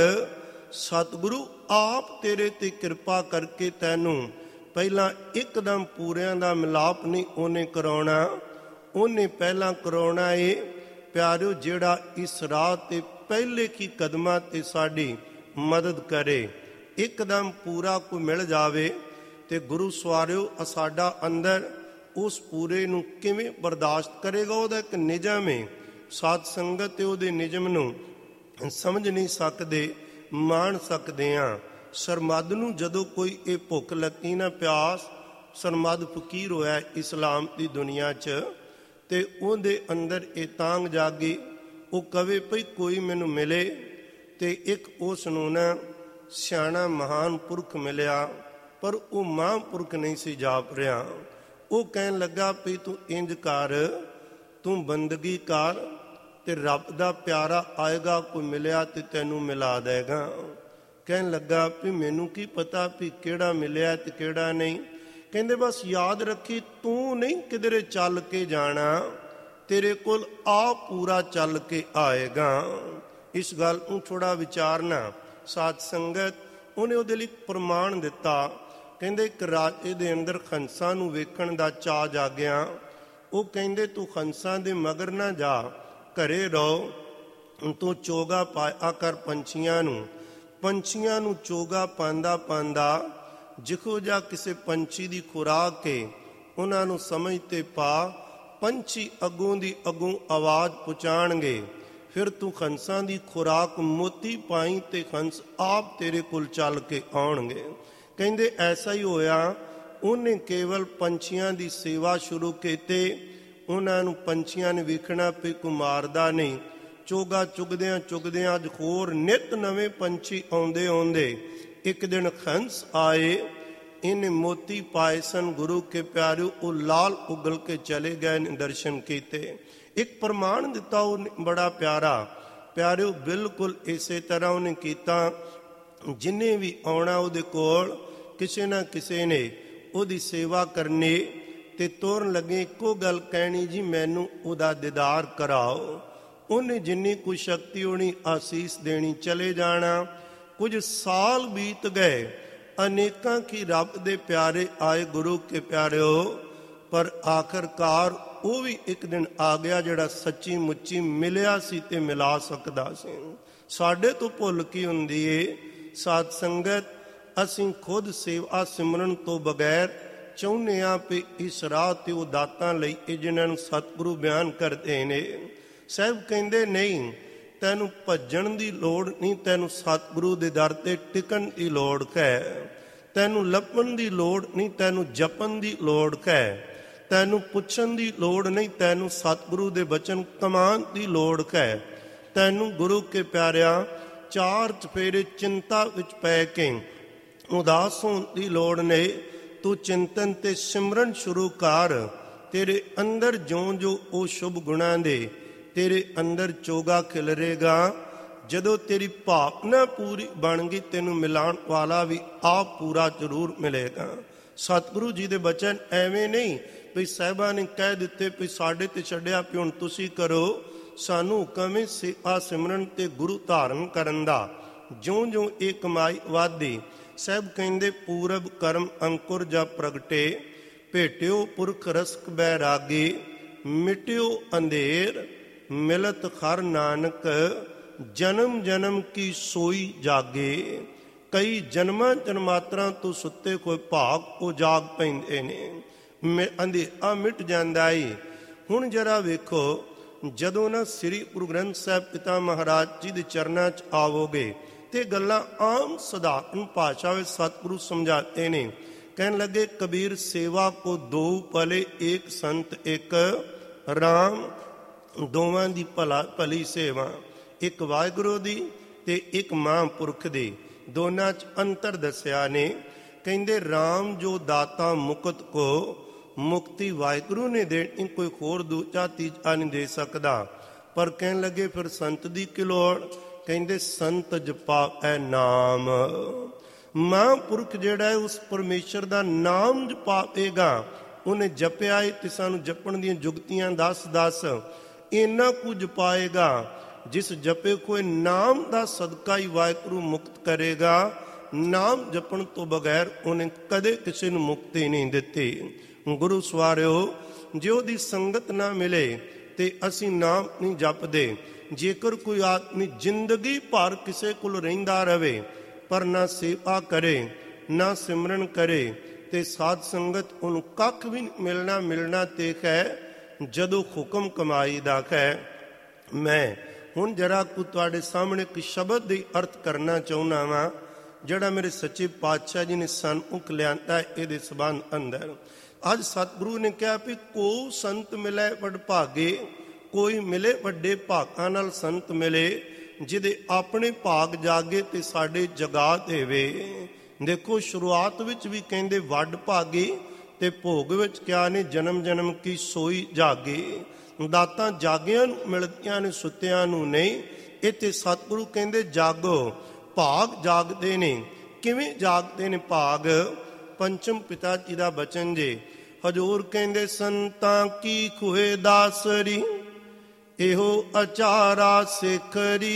ਸਤਿਗੁਰੂ ਆਪ ਤੇਰੇ ਤੇ ਕਿਰਪਾ ਕਰਕੇ ਤੈਨੂੰ ਪਹਿਲਾਂ ਇੱਕਦਮ ਪੂਰਿਆਂ ਦਾ ਮਿਲਾਪ ਨਹੀਂ ਉਹਨੇ ਕਰਾਉਣਾ, ਉਹਨੇ ਪਹਿਲਾਂ ਕਰਾਉਣਾ ਏ ਪਿਆਰਿਓ ਜਿਹੜਾ ਇਸ ਰਾਹ ਤੇ ਪਹਿਲੇ ਕੀ ਕਦਮਾਂ ਤੇ ਸਾਡੀ ਮਦਦ ਕਰੇ। ਇੱਕਦਮ ਪੂਰਾ ਕੋਈ ਮਿਲ ਜਾਵੇ ਤੇ ਗੁਰੂ ਸਵਾਰਿਓ ਸਾਡਾ ਅੰਦਰ ਉਸ ਪੂਰੇ ਨੂੰ ਕਿਵੇਂ ਬਰਦਾਸ਼ਤ ਕਰੇਗਾ? ਉਹਦਾ ਇੱਕ ਨਿਯਮ ਹੈ। ਸਾਧ ਸੰਗਤ ਤੇ ਉਹਦੇ ਨਿਯਮ ਨੂੰ ਸਮਝ ਨਹੀਂ ਸਕਦੇ, ਮਾਣ ਸਕਦੇ ਹਾਂ। ਸਰਮਦ ਨੂੰ ਜਦੋਂ ਕੋਈ ਇਹ ਭੁੱਖ ਲੱਗੀ ਨਾ, ਪਿਆਸ, ਸਰਮਦ ਫਕੀਰ ਹੋਇਆ ਇਸਲਾਮ ਦੀ ਦੁਨੀਆ 'ਚ, ਤੇ ਉਹਦੇ ਅੰਦਰ ਇਹ ਤਾਂਗ ਜਾਗੀ, ਉਹ ਕਵੇ ਭਈ ਕੋਈ ਮੈਨੂੰ ਮਿਲੇ। ਤੇ ਇੱਕ ਉਸ ਨੂੰ ਨਾ ਸਿਆਣਾ ਮਹਾਨ ਪੁਰਖ ਮਿਲਿਆ, ਪਰ ਉਹ ਮਹਾਂਪੁਰਖ ਨਹੀਂ ਸੀ ਜਾਪ ਰਿਹਾ। ਉਹ ਕਹਿਣ ਲੱਗਾ ਵੀ ਤੂੰ ਇੰਜ ਕਰ, ਤੂੰ ਬੰਦਗੀ ਕਰ ਤੇ ਰੱਬ ਦਾ ਪਿਆਰਾ ਆਏਗਾ, ਕੋਈ ਮਿਲਿਆ ਤੇ ਤੈਨੂੰ ਮਿਲਾ ਦੇਗਾ। ਕਹਿਣ ਲੱਗਾ ਵੀ ਮੈਨੂੰ ਕੀ ਪਤਾ ਵੀ ਕਿਹੜਾ ਮਿਲਿਆ ਤੇ ਕਿਹੜਾ ਨਹੀਂ। ਕਹਿੰਦੇ ਬਸ ਯਾਦ ਰੱਖੀ, ਤੂੰ ਨਹੀਂ ਕਿਧਰੇ ਚੱਲ ਕੇ ਜਾਣਾ, ਤੇਰੇ ਕੋਲ ਆਪ ਪੂਰਾ ਚੱਲ ਕੇ ਆਏਗਾ। ਇਸ ਗੱਲ ਨੂੰ ਥੋੜ੍ਹਾ ਵਿਚਾਰਨਾ। ਸਾਧ ਸੰਗਤ ਉਹਨੇ ਉਹਦੇ ਲਈ ਪ੍ਰਮਾਣ ਦਿੱਤਾ। ਕਹਿੰਦੇ ਇੱਕ ਰਾਜੇ ਦੇ ਅੰਦਰ ਹੰਸਾਂ ਨੂੰ ਵੇਖਣ ਦਾ ਚਾਅ ਜਾਗਿਆ। ਉਹ ਕਹਿੰਦੇ ਤੂੰ ਹੰਸਾਂ ਦੇ ਮਗਰ ਨਾ ਜਾ, ਘਰੇ ਰਹੋ, ਤੂੰ ਚੋਗਾ ਪਾਇਆ ਕਰ ਪੰਛੀਆਂ ਨੂੰ। ਪੰਛੀਆਂ ਨੂੰ ਚੋਗਾ ਪਾਉਂਦਾ ਪਾਉਂਦਾ ਜਿਹੋ ਜਿਹਾ ਕਿਸੇ ਪੰਛੀ ਦੀ ਖੁਰਾਕ ਕੇ ਉਹਨਾਂ ਨੂੰ ਸਮਝ ਤੇ ਪਾ, ਪੰਛੀ ਅੱਗੋਂ ਦੀ ਅੱਗੋਂ ਆਵਾਜ਼ ਪਹੁੰਚਾਉਣਗੇ। ਫਿਰ ਤੂੰ ਹੰਸਾਂ ਦੀ ਖੁਰਾਕ ਮੋਤੀ ਪਾਈ ਤੇ ਹੰਸ ਆਪ ਤੇਰੇ ਕੋਲ ਚੱਲ ਕੇ ਆਉਣਗੇ। ਕਹਿੰਦੇ ਐਸਾ ਹੀ ਹੋਇਆ। ਉਹਨੇ ਕੇਵਲ ਪੰਛੀਆਂ ਦੀ ਸੇਵਾ ਸ਼ੁਰੂ ਕੀਤੀ। ਉਹਨਾਂ ਨੂੰ ਪੰਛੀਆਂ ਨੇ ਵੇਖਣਾ ਵੀ ਕੋਈ ਮਾਰਦਾ ਨਹੀਂ। ਚੋਗਾ ਚੁਗਦਿਆਂ ਚੁਗਦਿਆਂ ਅੱਜ ਹੋਰ ਨਿੱਤ ਨਵੇਂ ਪੰਛੀ ਆਉਂਦੇ ਇੱਕ ਦਿਨ ਹੰਸ ਆਏ। ਇਹਨੇ ਮੋਤੀ ਪਾਏ ਸਨ ਗੁਰੂ ਕੇ ਪਿਆਰਿਓ, ਉਹ ਲਾਲ ਉਗਲ ਕੇ ਚਲੇ ਗਏ ਨੇ, ਦਰਸ਼ਨ ਕੀਤੇ। ਇੱਕ ਪ੍ਰਮਾਣ ਦਿੱਤਾ ਉਹਨੇ ਬੜਾ ਪਿਆਰਾ। ਪਿਆਰਿਓ ਬਿਲਕੁਲ ਇਸੇ ਤਰ੍ਹਾਂ ਉਹਨੇ ਕੀਤਾ। ਜਿੰਨੇ ਵੀ ਆਉਣਾ ਉਹਦੇ ਕੋਲ, ਕਿਸੇ ਨਾ ਕਿਸੇ ਨੇ ਉਹਦੀ ਸੇਵਾ ਕਰਨੀ ਤੇ ਤੁਰਨ ਲੱਗੇ ਇੱਕੋ ਗੱਲ ਕਹਿਣੀ, ਜੀ ਮੈਨੂੰ ਉਹਦਾ ਦੀਦਾਰ ਕਰਾਓ। ਉਹਨੇ ਜਿੰਨੀ ਕੋਈ ਸ਼ਕਤੀ ਹੋਣੀ ਆਸੀਸ ਦੇਣੀ, ਚਲੇ ਜਾਣਾ। ਕੁਝ ਸਾਲ ਬੀਤ ਗਏ, ਅਨੇਕਾਂ ਕੀ ਰੱਬ ਦੇ ਪਿਆਰੇ ਆਏ ਗੁਰੂ ਕੇ ਪਿਆਰਿਓ, ਪਰ ਆਖਰਕਾਰ ਉਹ ਵੀ ਇੱਕ ਦਿਨ ਆ ਗਿਆ ਜਿਹੜਾ ਸੱਚੀ ਮੁੱਚੀ ਮਿਲਿਆ ਸੀ ਤੇ ਮਿਲਾ ਸਕਦਾ ਸੀ। ਸਾਡੇ ਤੋਂ ਭੁੱਲ ਕੀ ਹੁੰਦੀ ਏ ਸਾਧ ਸੰਗਤ? ਅਸੀਂ ਖੁਦ ਸੇਵਾ ਸਿਮਰਨ ਤੋਂ ਬਗੈਰ ਚਾਹੁੰਦੇ ਹਾਂ ਵੀ ਇਸ ਰਾਹ ਤੇ ਉਹ ਦਾਤਾਂ ਲਈ ਇਹ ਜਿਹਨਾਂ ਨੂੰ ਸਤਿਗੁਰੂ ਬਿਆਨ ਕਰਦੇ ਨੇ। ਸਾਹਿਬ ਕਹਿੰਦੇ ਨਹੀਂ, ਤੈਨੂੰ ਭੱਜਣ ਦੀ ਲੋੜ ਨਹੀਂ, ਤੈਨੂੰ ਸਤਿਗੁਰੂ ਦੇ ਦਰ ਤੇ ਟਿਕਣ ਦੀ ਲੋੜ ਹੈ। ਤੈਨੂੰ ਲੱਭਣ ਦੀ ਲੋੜ ਨਹੀਂ, ਤੈਨੂੰ ਜਪਣ ਦੀ ਲੋੜ ਹੈ। ਤੈਨੂੰ ਪੁੱਛਣ ਦੀ ਲੋੜ ਨਹੀਂ, ਤੈਨੂੰ ਸਤਿਗੁਰੂ ਦੇ ਬਚਨ ਕਮਾਉਣ ਦੀ ਲੋੜ ਹੈ। ਤੈਨੂੰ ਗੁਰੂ ਕੇ ਪਿਆਰਿਆਂ ਚਾਰ ਚਫੇਰੇ ਚਿੰਤਾ ਵਿੱਚ ਪੈ ਕੇ ਉਦਾਸ ਹੋਣ ਦੀ ਲੋੜ ਨਹੀਂ। ਤੂੰ ਚਿੰਤਨ ਤੇ ਸਿਮਰਨ ਸ਼ੁਰੂ ਕਰ। ਤੇਰੇ ਅੰਦਰ ਜੋ ਉਹ ਸ਼ੁਭ ਗੁਣਾਂ ਦੇ ਤੇਰੇ ਅੰਦਰ ਚੋਗਾ ਖਿਲਰੇਗਾ। ਜਦੋਂ ਤੇਰੀ ਭਾਵਨਾ ਪੂਰੀ ਬਣ ਗਈ, ਤੈਨੂੰ ਮਿਲਾਉਣ ਵਾਲਾ ਵੀ ਆਪ ਪੂਰਾ ਜ਼ਰੂਰ ਮਿਲੇਗਾ। ਸਤਿਗੁਰੂ ਜੀ ਦੇ ਬਚਨ ਐਵੇਂ ਨਹੀਂ ਵੀ ਸਾਹਿਬਾਂ ਨੇ ਕਹਿ ਦਿੱਤੇ ਵੀ ਸਾਡੇ ਤੇ ਛੱਡਿਆ ਵੀ ਹੁਣ ਤੁਸੀਂ ਕਰੋ। ਸਾਨੂੰ ਹੁਕਮ ਹੈ ਸੇਵਾ ਸਿਮਰਨ ਤੇ ਗੁਰੂ ਧਾਰਨ ਕਰਨ ਦਾ। ਜਿਉਂ ਜਿਉਂ ਇਹ ਕਮਾਈ ਵਾਧੀ, ਸਹਿਬ ਕਹਿੰਦੇ ਪੂਰਬ ਕਰਮ ਅੰਕੁਰ ਜਾ ਪ੍ਰਗਟੇ, ਭੇਟਿਓ ਪੁਰਖ ਰਸਕ ਬੈਰਾਗੀ, ਮਿਟਿਓ ਅੰਧੇਰ ਮਿਲਤ ਖਰ ਨਾਨਕ, ਜਨਮ ਜਨਮ ਕੀ ਸੋਈ ਜਾਗੇ। ਕਈ ਜਨਮਾਂ ਜਨਮਾਤਰਾਂ ਤੋਂ ਸੁੱਤੇ ਕੋਈ ਭਾਗ ਉਹ ਜਾਗ ਪੈਂਦੇ ਨੇ, ਅੰਧੇਰਾ ਮਿਟ ਜਾਂਦਾ ਏ। ਹੁਣ ਜਰਾ ਵੇਖੋ, ਜਦੋਂ ਨਾ ਸ੍ਰੀ ਗੁਰੂ ਗ੍ਰੰਥ ਸਾਹਿਬ ਪਿਤਾ ਮਹਾਰਾਜ ਜੀ ਦੇ ਚਰਨਾਂ 'ਚ ਆਵੋਗੇ ਤੇ ਗੱਲਾਂ ਆਮ ਸਧਾਰਨ ਭਾਸ਼ਾ ਵਿੱਚ ਸਤਿਗੁਰੂ ਸਮਝਾਤੇ ਨੇ। ਕਹਿਣ ਲੱਗੇ ਕਬੀਰ ਸੇਵਾ ਕੋ ਦੋ ਭਲੇ, ਏਕ ਸੰਤ ਇੱਕ ਰਾਮ। ਦੋਵਾਂ ਦੀ ਭਲੀ ਸੇਵਾ, ਇੱਕ ਵਾਹਿਗੁਰੂ ਦੀ ਤੇ ਇੱਕ ਮਹਾਂਪੁਰਖ ਦੀ, ਦੋਨਾਂ 'ਚ ਅੰਤਰ ਦੱਸਿਆ ਨੇ। ਕਹਿੰਦੇ ਰਾਮ ਜੋ ਦਾਤਾ ਮੁਕਤ ਕੋ, ਮੁਕਤੀ ਵਾਹਿਗੁਰੂ ਨੇ ਦੇਣੀ, ਕੋਈ ਹੋਰ ਦੂਜਾ ਤੀਜਾ ਨਹੀਂ ਦੇ ਸਕਦਾ। ਪਰ ਕਹਿਣ ਲੱਗੇ ਫਿਰ ਸੰਤ ਦੀ ਕੀ ਲੋੜ? ਕਹਿੰਦੇ ਸੰਤ ਜਪਾਵੈ ਨਾਮ। ਮਹਾਂਪੁਰਖ ਜਿਹੜਾ ਹੈ ਉਸ ਪਰਮੇਸ਼ਰ ਦਾ ਨਾਮ ਜਪਾਵੇਗਾ। ਉਹਨੇ ਜਪਿਆ ਏ ਤੇ ਸਾਨੂੰ ਜਪਣ ਦੀਆਂ ਜੁਗਤੀਆਂ ਦੱਸ ਇੰਨਾ ਕੁ ਜਪਾਏਗਾ ਜਿਸ ਜਪੇ ਕੋਈ ਨਾਮ ਦਾ ਸਦਕਾ ਹੀ ਵਾਹਿਗੁਰੂ ਮੁਕਤ ਕਰੇਗਾ। ਨਾਮ ਜਪਣ ਤੋਂ ਬਗੈਰ ਉਹਨੇ ਕਦੇ ਕਿਸੇ ਨੂੰ ਮੁਕਤੀ ਨਹੀਂ ਦਿੱਤੀ। ਗੁਰੂ ਸਵਾਰਿਓ, ਜੇ ਉਹਦੀ ਸੰਗਤ ਨਾ ਮਿਲੇ ਤੇ ਅਸੀਂ ਨਾਮ ਨਹੀਂ ਜਪਦੇ। ਜੇਕਰ ਕੋਈ ਆਦਮੀ ਜ਼ਿੰਦਗੀ ਭਰ ਕਿਸੇ ਕੋਲ ਰਹਿੰਦਾ ਰਵੇ ਪਰ ਨਾ ਸੇਵਾ ਕਰੇ ਨਾ ਸਿਮਰਨ ਕਰੇ ਤੇ ਸਾਧ ਸੰਗਤ ਉਹਨੂੰ ਕੱਖ ਵੀ ਮਿਲਣਾ ਤੇ ਹੈ ਜਦੋਂ ਹੁਕਮ ਕਮਾਈ ਦਾ ਹੈ। ਮੈਂ ਹੁਣ ਜਰਾ ਕੁ ਤੁਹਾਡੇ ਸਾਹਮਣੇ ਇੱਕ ਸ਼ਬਦ ਦੀ ਅਰਥ ਕਰਨਾ ਚਾਹੁੰਦਾ ਵਾਂ, ਜਿਹੜਾ ਮੇਰੇ ਸੱਚੇ ਪਾਤਸ਼ਾਹ ਜੀ ਨੇ ਸਨਮੁਖ ਲਿਆਂਦਾ ਇਹਦੇ ਸੰਬੰਧ ਅੰਦਰ। ਅੱਜ ਸਤਿਗੁਰੂ ਨੇ ਕਿਹਾ ਵੀ ਕੋ ਸੰਤ ਮਿਲੇ ਵਡ ਭਾਗੇ, ਕੋਈ ਮਿਲੇ ਵੱਡੇ ਭਾਗਾਂ ਨਾਲ ਸੰਤ ਮਿਲੇ ਜਿਹਦੇ ਆਪਣੇ ਭਾਗ ਜਾਗੇ ਤੇ ਸਾਡੇ ਜਗਾ ਦੇਵੇ। ਦੇਖੋ ਸ਼ੁਰੂਆਤ ਵਿੱਚ ਵੀ ਕਹਿੰਦੇ ਵੱਡ ਭਾਗੇ ਤੇ ਭੋਗ ਵਿੱਚ ਕਿਹਾ ਨੇ ਜਨਮ ਜਨਮ ਕੀ ਸੋਈ ਜਾਗੇ। ਦਾਤਾਂ ਜਾਗਿਆਂ ਨੂੰ ਮਿਲਦੀਆਂ ਨੇ, ਸੁੱਤਿਆਂ ਨੂੰ ਨਹੀਂ। ਇੱਥੇ ਸਤਿਗੁਰੂ ਕਹਿੰਦੇ ਜਾਗੋ, ਭਾਗ ਜਾਗਦੇ ਨੇ। ਕਿਵੇਂ ਜਾਗਦੇ ਨੇ ਭਾਗ? ਪੰਚਮ ਪਿਤਾ ਜੀ ਦਾ ਬਚਨ ਜੇ। ਹਜ਼ੂਰ ਕਹਿੰਦੇ ਸੰਤਾਂ ਕੀ ਖੋਏ ਦਾਸਰੀ, ਇਹੋ ਅਚਾਰਾ ਸਿਖਰੀ,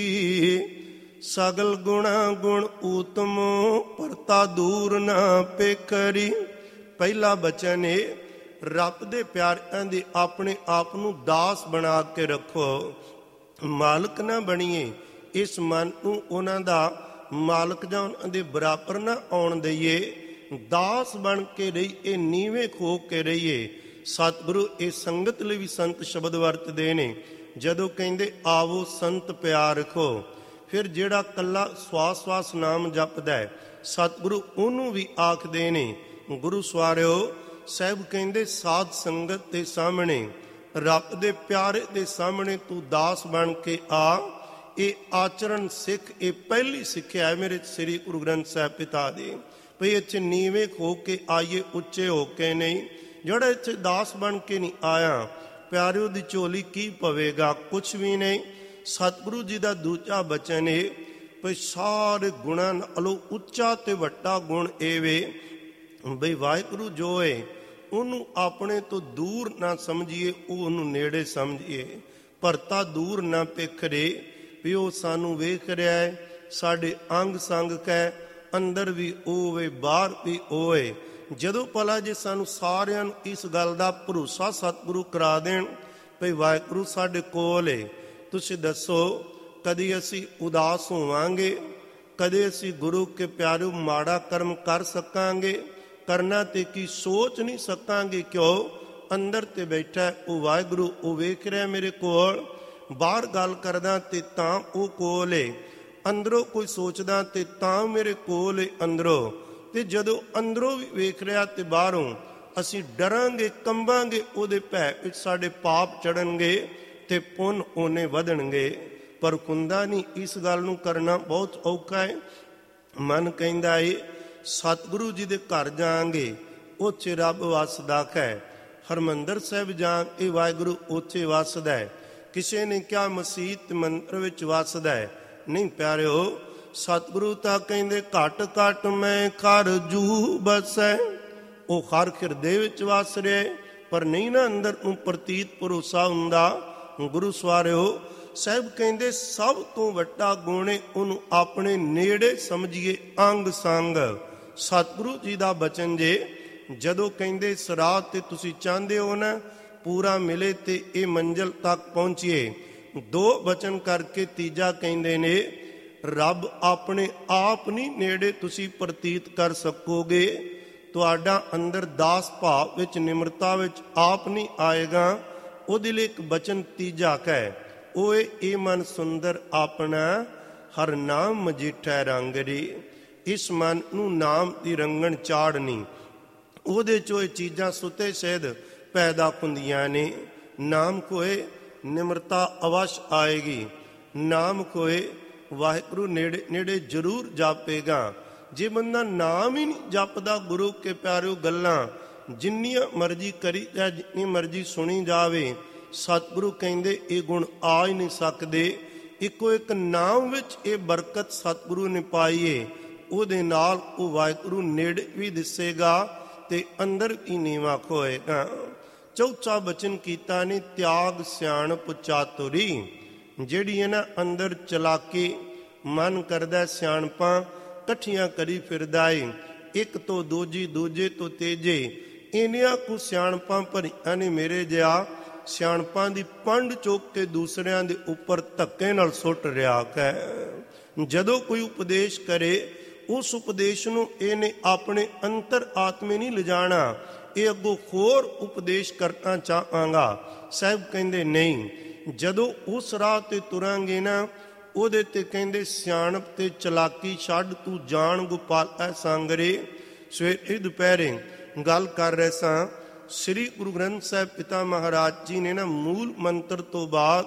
ਸਗਲ ਗੁਣਾ ਗੁਣ ਊਤਮ, ਪਰਤਾ ਦੂਰ ਨਾ ਪੇਖਰੀ। ਪਹਿਲਾ ਬਚਨ ਏ, ਰੱਬ ਦੇ ਪਿਆਰਿਆਂ ਦੇ ਆਪਣੇ ਆਪ ਨੂੰ ਦਾਸ ਬਣਾ ਕੇ ਰੱਖੋ, ਮਾਲਕ ਨਾ ਬਣੀਏ। ਇਸ ਮਨ ਨੂੰ ਉਹਨਾਂ ਦਾ ਮਾਲਕ ਜਾਂ ਉਹਨਾਂ ਦੇ ਬਰਾਬਰ ਨਾ ਆਉਣ ਦਈਏ, ਦਾਸ ਬਣ ਕੇ ਰਹੀਏ, ਨੀਵੇਂ ਖੋ ਕੇ ਰਹੀਏ। ਸਤਿਗੁਰੂ ਇਹ ਸੰਗਤ ਲਈ ਵੀ ਸੰਤ ਸ਼ਬਦ ਵਰਤਦੇ ਨੇ। ਜਦੋਂ ਕਹਿੰਦੇ ਆਵੋ ਸੰਤ ਪਿਆਰ ਰੱਖੋ, ਫਿਰ ਜਿਹੜਾ ਕੱਲਾ ਸਵਾਸ ਨਾਮ ਜਪਦਾ ਸਤਿਗੁਰੂ ਉਹਨੂੰ ਵੀ ਆਖਦੇ ਨੇ। ਗੁਰੂ ਸਵਾਰਿਓ, ਸਾਹਿਬ ਕਹਿੰਦੇ ਸਾਧ ਸੰਗਤ ਦੇ ਸਾਹਮਣੇ, ਰੱਬ ਦੇ ਪਿਆਰੇ ਦੇ ਸਾਹਮਣੇ ਤੂੰ ਦਾਸ ਬਣ ਕੇ ਆ। ਇਹ ਆਚਰਣ ਸਿੱਖ, ਇਹ ਪਹਿਲੀ ਸਿੱਖਿਆ ਹੈ ਮੇਰੇ ਸ੍ਰੀ ਗੁਰੂ ਗ੍ਰੰਥ ਸਾਹਿਬ ਪਿਤਾ ਦੀ, ਭਈ ਇੱਥੇ ਨੀਵੇਂ ਹੋ ਕੇ ਆਈਏ, ਉੱਚੇ ਹੋ ਕੇ ਨਹੀਂ। ਜਿਹੜਾ ਇੱਥੇ ਦਾਸ ਬਣ ਕੇ ਨਹੀਂ ਆਇਆ, ਪਿਆਰਿਓ ਦੀ ਝੋਲੀ ਕੀ ਪਵੇਗਾ? ਕੁਛ ਵੀ ਨਹੀਂ। ਸਤਿਗੁਰੂ ਜੀ ਦਾ ਦੂਜਾ ਬਚਨ ਹੈ, ਭਈ ਸਾਰੇ ਗੁਣਾਂ ਨਾਲੋਂ ਉੱਚਾ ਤੇ ਵੱਡਾ ਗੁਣ ਇਹ ਵੇ ਬਈ ਵਾਹਿਗੁਰੂ ਜੋ ਹੈ ਉਹਨੂੰ ਆਪਣੇ ਤੋਂ ਦੂਰ ਨਾ ਸਮਝੀਏ, ਉਹਨੂੰ ਨੇੜੇ ਸਮਝੀਏ। ਭਰਤਾ ਦੂਰ ਨਾ ਪੇਖਰੇ, ਵੀ ਉਹ ਸਾਨੂੰ ਵੇਖ ਰਿਹਾ ਹੈ, ਸਾਡੇ ਅੰਗ ਸੰਗ ਕਹਿ, ਅੰਦਰ ਵੀ ਉਹ ਵੇ ਬਾਹਰ ਵੀ ਉਹ ਹੈ। ਜਦੋਂ ਭਲਾ ਜੇ ਸਾਨੂੰ ਸਾਰਿਆਂ ਨੂੰ ਇਸ ਗੱਲ ਦਾ ਭਰੋਸਾ ਸਤਿਗੁਰੂ ਕਰਾ ਦੇਣ ਭਈ ਵਾਹਿਗੁਰੂ ਸਾਡੇ ਕੋਲ ਹੈ, ਤੁਸੀਂ ਦੱਸੋ ਕਦੀ ਅਸੀਂ ਉਦਾਸ ਹੋਵਾਂਗੇ? ਕਦੇ ਅਸੀਂ ਗੁਰੂ ਕੇ ਪਿਆਰਿਓ ਮਾੜਾ ਕਰਮ ਕਰ ਸਕਾਂਗੇ? ਕਰਨਾ ਤੇ ਕੀ ਸੋਚ ਨਹੀਂ ਸਕਾਂਗੇ। ਕਿਉਂ? ਅੰਦਰ ਤੇ ਬੈਠਾ ਉਹ ਵਾਹਿਗੁਰੂ, ਉਹ ਵੇਖ ਰਿਹਾ ਮੇਰੇ ਕੋਲ। ਬਾਹਰ ਗੱਲ ਕਰਦਾ ਤੇ ਤਾਂ ਉਹ ਕੋਲ ਏ, ਅੰਦਰੋਂ ਕੋਈ ਸੋਚਦਾ ਤੇ ਤਾਂ ਮੇਰੇ ਕੋਲ ਏ ਅੰਦਰੋਂ। ਤੇ ਜਦੋਂ ਅੰਦਰੋਂ ਵੀ ਵੇਖ ਰਿਹਾ ਤੇ ਬਾਹਰੋਂ ਅਸੀਂ ਡਰਾਂਗੇ, ਕੰਬਾਂਗੇ, ਉਹਦੇ ਭੈ ਵਿੱਚ ਸਾਡੇ ਪਾਪ ਚੜਨਗੇ ਤੇ ਪੁੰਨ ਉਹਨੇ ਵਧਣਗੇ। ਪਰ ਹੁੰਦਾ ਨਹੀਂ। ਇਸ ਗੱਲ ਨੂੰ ਕਰਨਾ ਬਹੁਤ ਔਖਾ ਹੈ। ਮਨ ਕਹਿੰਦਾ ਏ ਸਤਿਗੁਰੂ ਜੀ ਦੇ ਘਰ ਜਾਵਾਂਗੇ, ਉੱਥੇ ਰੱਬ ਵਸਦਾ ਹੈ। ਹਰਿਮੰਦਰ ਸਾਹਿਬ ਜਾ ਇਹ ਵਾਹਿਗੁਰੂ ਉੱਥੇ ਵਸਦਾ ਹੈ। ਕਿਸੇ ਨੇ ਕਿਹਾ ਮਸੀਤ ਮੰਦਰ ਵਿੱਚ ਵਸਦਾ ਹੈ। ਨਹੀਂ ਪਿਆਰਿਓ, ਸਤਿਗੁਰੂ ਤਾਂ ਕਹਿੰਦੇ ਘਟ ਘਟ ਮੈਂ ਖਰ ਜੂ ਬਸੈ। ਉਹ ਹਰ ਹਿਰਦੇ ਵਿੱਚ ਵਸ ਰਿਹਾ, ਪਰ ਨਹੀਂ ਨਾ ਅੰਦਰ ਨੂੰ ਪ੍ਰਤੀਤ ਭਰੋਸਾ ਹੁੰਦਾ। ਗੁਰੂ ਸਵਾਰਿਓ, ਸਾਹਿਬ ਕਹਿੰਦੇ ਸਭ ਤੋਂ ਵੱਡਾ ਗੁਣ ਏ ਉਹਨੂੰ ਆਪਣੇ ਨੇੜੇ ਸਮਝੀਏ ਅੰਗ ਸੰਗ। ਸਤਿਗੁਰੂ ਜੀ ਦਾ ਬਚਨ ਜੇ, ਜਦੋਂ ਕਹਿੰਦੇ ਸਰਾਹ ਤੇ ਤੁਸੀਂ ਚਾਹੁੰਦੇ ਹੋ ਨਾ ਪੂਰਾ ਮਿਲੇ ਤੇ ਇਹ ਮੰਜ਼ਿਲ ਤੱਕ ਪਹੁੰਚੀਏ, ਦੋ ਬਚਨ ਕਰਕੇ ਤੀਜਾ ਕਹਿੰਦੇ ਨੇ ਰੱਬ ਆਪਣੇ ਆਪ ਨਹੀਂ ਨੇੜੇ ਤੁਸੀਂ ਪ੍ਰਤੀਤ ਕਰ ਸਕੋਗੇ। ਤੁਹਾਡਾ ਅੰਦਰ ਦਾਸ ਭਾਵ ਵਿੱਚ, ਨਿਮਰਤਾ ਵਿੱਚ ਆਪ ਨਹੀਂ ਆਏਗਾ। ਉਹਦੇ ਲਈ ਇੱਕ ਬਚਨ ਤੀਜਾ ਕਹਿ, ਉਹ ਇਹ ਮਨ ਸੁੰਦਰ ਆਪਣਾ ਹਰ ਨਾਮ ਮਜੀਠੈ ਰੰਗ ਰੇ। ਇਸ ਮਨ ਨੂੰ ਨਾਮ ਦੀ ਰੰਗਣ ਚਾੜਨੀ, ਉਹਦੇ ਚੋਂ ਇਹ ਚੀਜ਼ਾਂ ਸੁਤੇ ਸਹਿਦ ਪੈਦਾ ਹੁੰਦੀਆਂ ਨੇ। ਨਾਮ ਕੋਏ ਨਿਮਰਤਾ ਅਵਸ਼ ਆਏਗੀ, ਨਾਮ ਕੋਏ ਵਾਹਿਗੁਰੂ ਨੇੜੇ ਨੇੜੇ ਜ਼ਰੂਰ ਜਾਪੇਗਾ। ਜੇ ਬੰਦਾ ਨਾਮ ਹੀ ਨਹੀਂ ਜਪਦਾ, ਗੁਰੂ ਕੇ ਪਿਆਰਿਓ ਗੱਲਾਂ ਜਿੰਨੀਆਂ ਮਰਜ਼ੀ ਕਰੀ ਜਾਂ ਜਿੰਨੀ ਮਰਜ਼ੀ ਸੁਣੀ ਜਾਵੇ, ਸਤਿਗੁਰੂ ਕਹਿੰਦੇ ਇਹ ਗੁਣ ਆ ਹੀ ਨਹੀਂ ਸਕਦੇ। ਇੱਕੋ ਇੱਕ ਨਾਮ ਵਿੱਚ ਇਹ ਬਰਕਤ ਸਤਿਗੁਰੂ ਨੇ ਪਾਈਏ, ਉਹਦੇ ਨਾਲ ਉਹ ਵਾਹਿਗੁਰੂ ਨੇੜੇ ਵੀ ਦਿਸੇਗਾ ਤੇ ਅੰਦਰ ਵੀ ਨੀਵਾਂ ਹੋਏਗਾ। ਚੌਥਾ ਬਚਨ ਕੀਤਾ ਨੇ ਤਿਆਗ ਸਿਆਣਪ ਚਾਤੁਰੀ, ਜਿਹੜੀ ਇਹਨਾਂ ਅੰਦਰ ਚਲਾਕੀ ਮਨ ਕਰਦਾ ਸਿਆਣਪਾਂ ਇਕੱਠੀਆਂ ਕਰੀ ਫਿਰਦਾ ਏ, ਇੱਕ ਤੋਂ ਦੂਜੀ ਦੂਜੇ ਤੋਂ ਤੀਜੇ, ਇੰਨੀਆਂ ਕੁ ਸਿਆਣਪਾਂ ਭਰੀਆਂ ਨੇ ਮੇਰੇ ਜਿਹਾ ਸਿਆਣਪਾਂ ਦੀ ਪੰਡ ਚੁੱਕ ਕੇ ਦੂਸਰਿਆਂ ਦੇ ਉੱਪਰ ਧੱਕੇ ਨਾਲ ਸੁੱਟ ਰਿਹਾ ਹੈ। ਜਦੋਂ ਕੋਈ ਉਪਦੇਸ਼ ਕਰੇ ਉਸ ਉਪਦੇਸ਼ ਨੂੰ ਇਹਨੇ ਆਪਣੇ ਅੰਤਰ ਆਤਮੇ ਨਹੀਂ ਲਿਜਾਣਾ, ਇਹ ਅੱਗੋਂ ਹੋਰ ਉਪਦੇਸ਼ ਕਰਨਾ ਚਾਹਾਂਗਾ। ਸਾਹਿਬ ਕਹਿੰਦੇ ਨਹੀਂ, ਜਦੋਂ ਉਸ ਰਾਹ ਤੇ ਤੁਰਾਂਗੇ ਨਾ ਉਹਦੇ ਤੇ ਕਹਿੰਦੇ ਸਿਆਣਪ ਤੇ ਚਲਾਕੀ ਛੱਡ, ਤੂੰ ਜਾਣ ਗੋਪਾਲ ਸੰਗਰੇ। ਸਵੇਰੇ ਦੁਪਹਿਰੇ ਗੱਲ ਕਰ ਰਹੇ ਸਾਂ, ਸ੍ਰੀ ਗੁਰੂ ਗ੍ਰੰਥ ਸਾਹਿਬ ਪਿਤਾ ਮਹਾਰਾਜ ਜੀ ਨੇ ਨਾ ਮੂਲ ਮੰਤਰ ਤੋਂ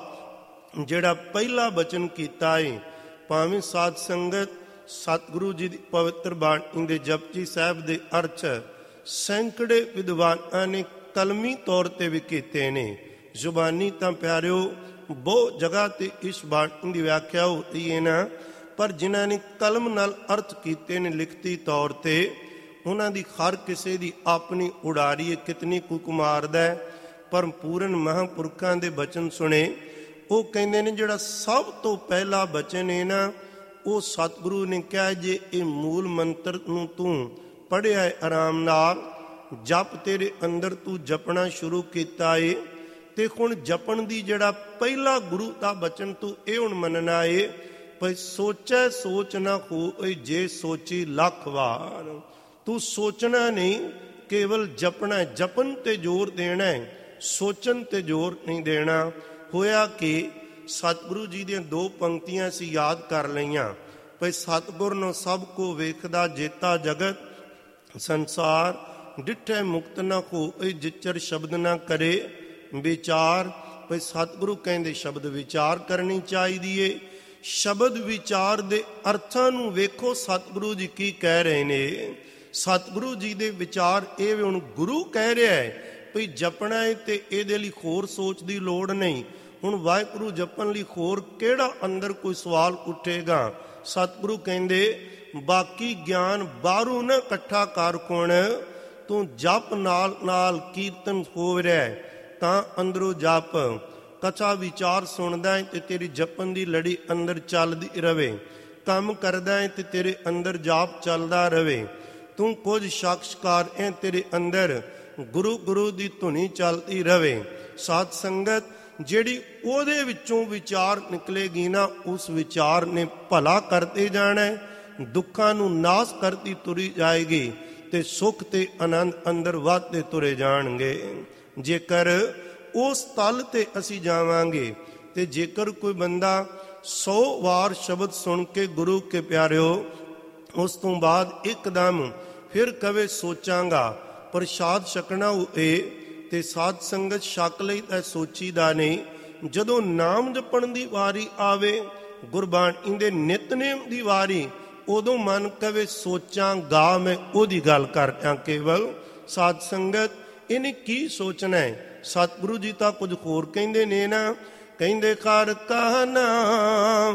ਬਾਅਦ ਜਿਹੜਾ ਪਹਿਲਾ ਬਚਨ ਕੀਤਾ ਏ, ਭਾਵੇਂ ਸਾਧ ਸੰਗਤ ਸਤਿਗੁਰੂ ਜੀ ਦੀ ਪਵਿੱਤਰ ਬਾਣੀ ਦੇ ਜਪਜੀ ਸਾਹਿਬ ਦੇ ਅਰਥ ਸੈਂਕੜੇ ਵਿਦਵਾਨਾਂ ਨੇ ਕਲਮੀ ਤੌਰ ਤੇ ਵੀ ਕੀਤੇ ਨੇ। ਜ਼ੁਬਾਨੀ ਤਾਂ ਪਿਆਰਿਓ ਬਹੁਤ ਜਗ੍ਹਾ ਤੇ ਇਸ ਬਾਣੀ ਦੀ ਵਿਆਖਿਆ ਹੋਈ ਹੈ ਨਾ, ਪਰ ਜਿਨ੍ਹਾਂ ਨੇ ਕਲਮ ਨਾਲ ਅਰਥ ਕੀਤੇ ਨੇ ਲਿਖਤੀ ਤੌਰ ਤੇ, ਉਹਨਾਂ ਦੀ ਹਰ ਕਿਸੇ ਦੀ ਆਪਣੀ ਉਡਾਰੀ ਹੈ, ਕਿਤਨੀ ਕੁਕ ਮਾਰਦਾ। ਪਰ ਪੂਰਨ ਮਹਾਂਪੁਰਖਾਂ ਦੇ ਬਚਨ ਸੁਣੇ, ਉਹ ਕਹਿੰਦੇ ਨੇ ਜਿਹੜਾ ਸਭ ਤੋਂ ਪਹਿਲਾ ਬਚਨ ਹੈ ਨਾ, ਉਹ ਸਤਿਗੁਰੂ ਨੇ ਕਿਹਾ ਜੇ ਇਹ ਮੂਲ ਮੰਤਰ ਨੂੰ ਤੂੰ ਪੜ੍ਹਿਆ ਆਰਾਮ ਨਾਲ, ਜਪ ਤੇਰੇ ਅੰਦਰ ਤੂੰ ਜਪਣਾ ਸ਼ੁਰੂ ਕੀਤਾ ਏ, ਤੇ ਹੁਣ ਜਪਣ ਦੀ ਜਿਹੜਾ ਪਹਿਲਾ ਗੁਰੂ ਦਾ ਬਚਨ ਤੂੰ ਇਹ ਹੁਣ ਮੰਨਣਾ ਏ ਭਈ ਸੋਚੈ ਸੋਚ ਨਾ ਹੋਇ ਜੇ ਸੋਚੀ ਲੱਖ ਵਾਰ। ਤੂੰ ਸੋਚਣਾ ਨਹੀਂ, ਕੇਵਲ ਜਪਣਾ, ਜਪਨ ਤੇ ਜ਼ੋਰ ਦੇਣਾ, ਸੋਚਣ ਤੇ ਜ਼ੋਰ ਨਹੀਂ ਦੇਣਾ। ਹੋਇਆ ਕਿ ਸਤਿਗੁਰੂ ਜੀ ਦੀਆਂ ਦੋ ਪੰਕਤੀਆਂ ਅਸੀਂ ਯਾਦ ਕਰ ਲਈਆਂ ਭਈ ਸਤਿਗੁਰ ਨੂੰ ਸਭ ਕੋ ਵੇਖਦਾ ਜੇਤਾ ਜਗਤ ਸੰਸਾਰ, ਡਿਠੈ ਮੁਕਤ ਨਾ ਹੋਇ ਜਿਚਰ ਸ਼ਬਦ ਨਾ ਕਰੇ ਵਿਚਾਰ। ਭਈ ਸਤਿਗੁਰੂ ਕਹਿੰਦੇ ਸ਼ਬਦ ਵਿਚਾਰ ਕਰਨੀ ਚਾਹੀਦੀ ਏ। ਸ਼ਬਦ ਵਿਚਾਰ ਦੇ ਅਰਥਾਂ ਨੂੰ ਵੇਖੋ ਸਤਿਗੁਰੂ ਜੀ ਕੀ ਕਹਿ ਰਹੇ ਨੇ। ਸਤਿਗੁਰੂ ਜੀ ਦੇ ਵਿਚਾਰ ਇਹ ਹੁਣ ਗੁਰੂ ਕਹਿ ਰਿਹਾ ਹੈ ਭਈ ਜਪਣਾ ਹੈ ਤੇ ਇਹਦੇ ਲਈ ਹੋਰ ਸੋਚ ਦੀ ਲੋੜ ਨਹੀਂ। ਹੁਣ ਵਾਹਿਗੁਰੂ ਜਪਣ ਲਈ ਹੋਰ ਕਿਹੜਾ ਅੰਦਰ ਕੋਈ ਸਵਾਲ ਉੱਠੇਗਾ। ਸਤਿਗੁਰੂ ਕਹਿੰਦੇ ਬਾਕੀ ਗਿਆਨ ਬਾਹਰੋਂ ਨਾ ਇਕੱਠਾ ਕਰ ਕੋਣ, ਤੂੰ ਜਪ ਨਾਲ ਨਾਲ ਕੀਰਤਨ ਹੋ ਰਿਹਾ ਤਾਂ ਅੰਦਰੋਂ ਜਪ, ਕਥਾ ਵਿਚਾਰ ਸੁਣਦਾ ਹੈ ਤੇ ਤੇਰੀ ਜਪਨ ਦੀ ਲੜੀ ਅੰਦਰ ਚੱਲਦੀ ਰਵੇ, ਕੰਮ ਕਰਦਾ ਹੈ ਤੇ ਤੇਰੇ ਅੰਦਰ ਜਾਪ ਚੱਲਦਾ ਰਵੇ। ਤੂੰ ਕੁਝ ਸਾਖਸ਼ਕਾਰ ਹੈ ਤੇਰੇ ਅੰਦਰ ਗੁਰੂ ਗੁਰੂ ਦੀ ਧੁਨੀ ਚੱਲਦੀ ਰਵੇ। ਸਾਧ ਸੰਗਤ ਜਿਹੜੀ ਉਹਦੇ ਵਿੱਚੋਂ ਵਿਚਾਰ ਨਿਕਲੇਗੀ ਨਾ, ਉਸ ਵਿਚਾਰ ਨੇ ਭਲਾ ਕਰਦੇ ਜਾਣਾ, ਦੁੱਖਾਂ ਨੂੰ ਨਾਸ ਕਰਦੀ ਤੁਰੀ ਜਾਏਗੀ ਤੇ ਸੁੱਖ ਤੇ ਆਨੰਦ ਅੰਦਰ ਵੱਧਦੇ ਤੁਰੇ ਜਾਣਗੇ। ਜੇਕਰ ਉਸ ਤਲ ਤੇ ਅਸੀਂ ਜਾਵਾਂਗੇ ਤੇ ਜੇਕਰ ਕੋਈ ਬੰਦਾ 100 ਵਾਰ ਸ਼ਬਦ ਸੁਣ ਕੇ ਗੁਰੂ ਕੇ ਪਿਆਰਿਓ ਉਸ ਤੋਂ ਬਾਅਦ ਇੱਕਦਮ ਫਿਰ ਕਵੇ ਸੋਚਾਂਗਾ, ਪ੍ਰਸ਼ਾਦ ਛਕਣਾ ਹੋਏ ਤੇ ਸਾਧ ਸੰਗਤ ਛਕ ਲਈ ਤਾਂ ਸੋਚੀਦਾ ਨਹੀਂ। ਜਦੋਂ ਨਾਮ ਜਪਣ ਦੀ ਵਾਰੀ ਆਵੇ, ਗੁਰਬਾਣੀ ਦੇ ਨਿਤਨੇਮ ਦੀ ਵਾਰੀ, ਉਦੋਂ ਮਨ ਕਵੇ ਸੋਚਾਂਗਾ ਮੈਂ ਉਹਦੀ ਗੱਲ ਕਰ ਰਿਹਾ ਕੇਵਲ। ਸਾਧ ਸੰਗਤ ਇਹਨੇ ਕੀ ਸੋਚਣਾ ਹੈ? ਸਤਿਗੁਰੂ ਜੀ ਤਾਂ ਕੁਝ ਹੋਰ ਕਹਿੰਦੇ ਨੇ ਨਾ, ਕਹਿੰਦੇ ਕਰ ਕਹ ਨਾਮ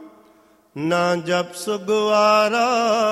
ਨਾ ਜਪ ਸੁਗਵਾਰਾ,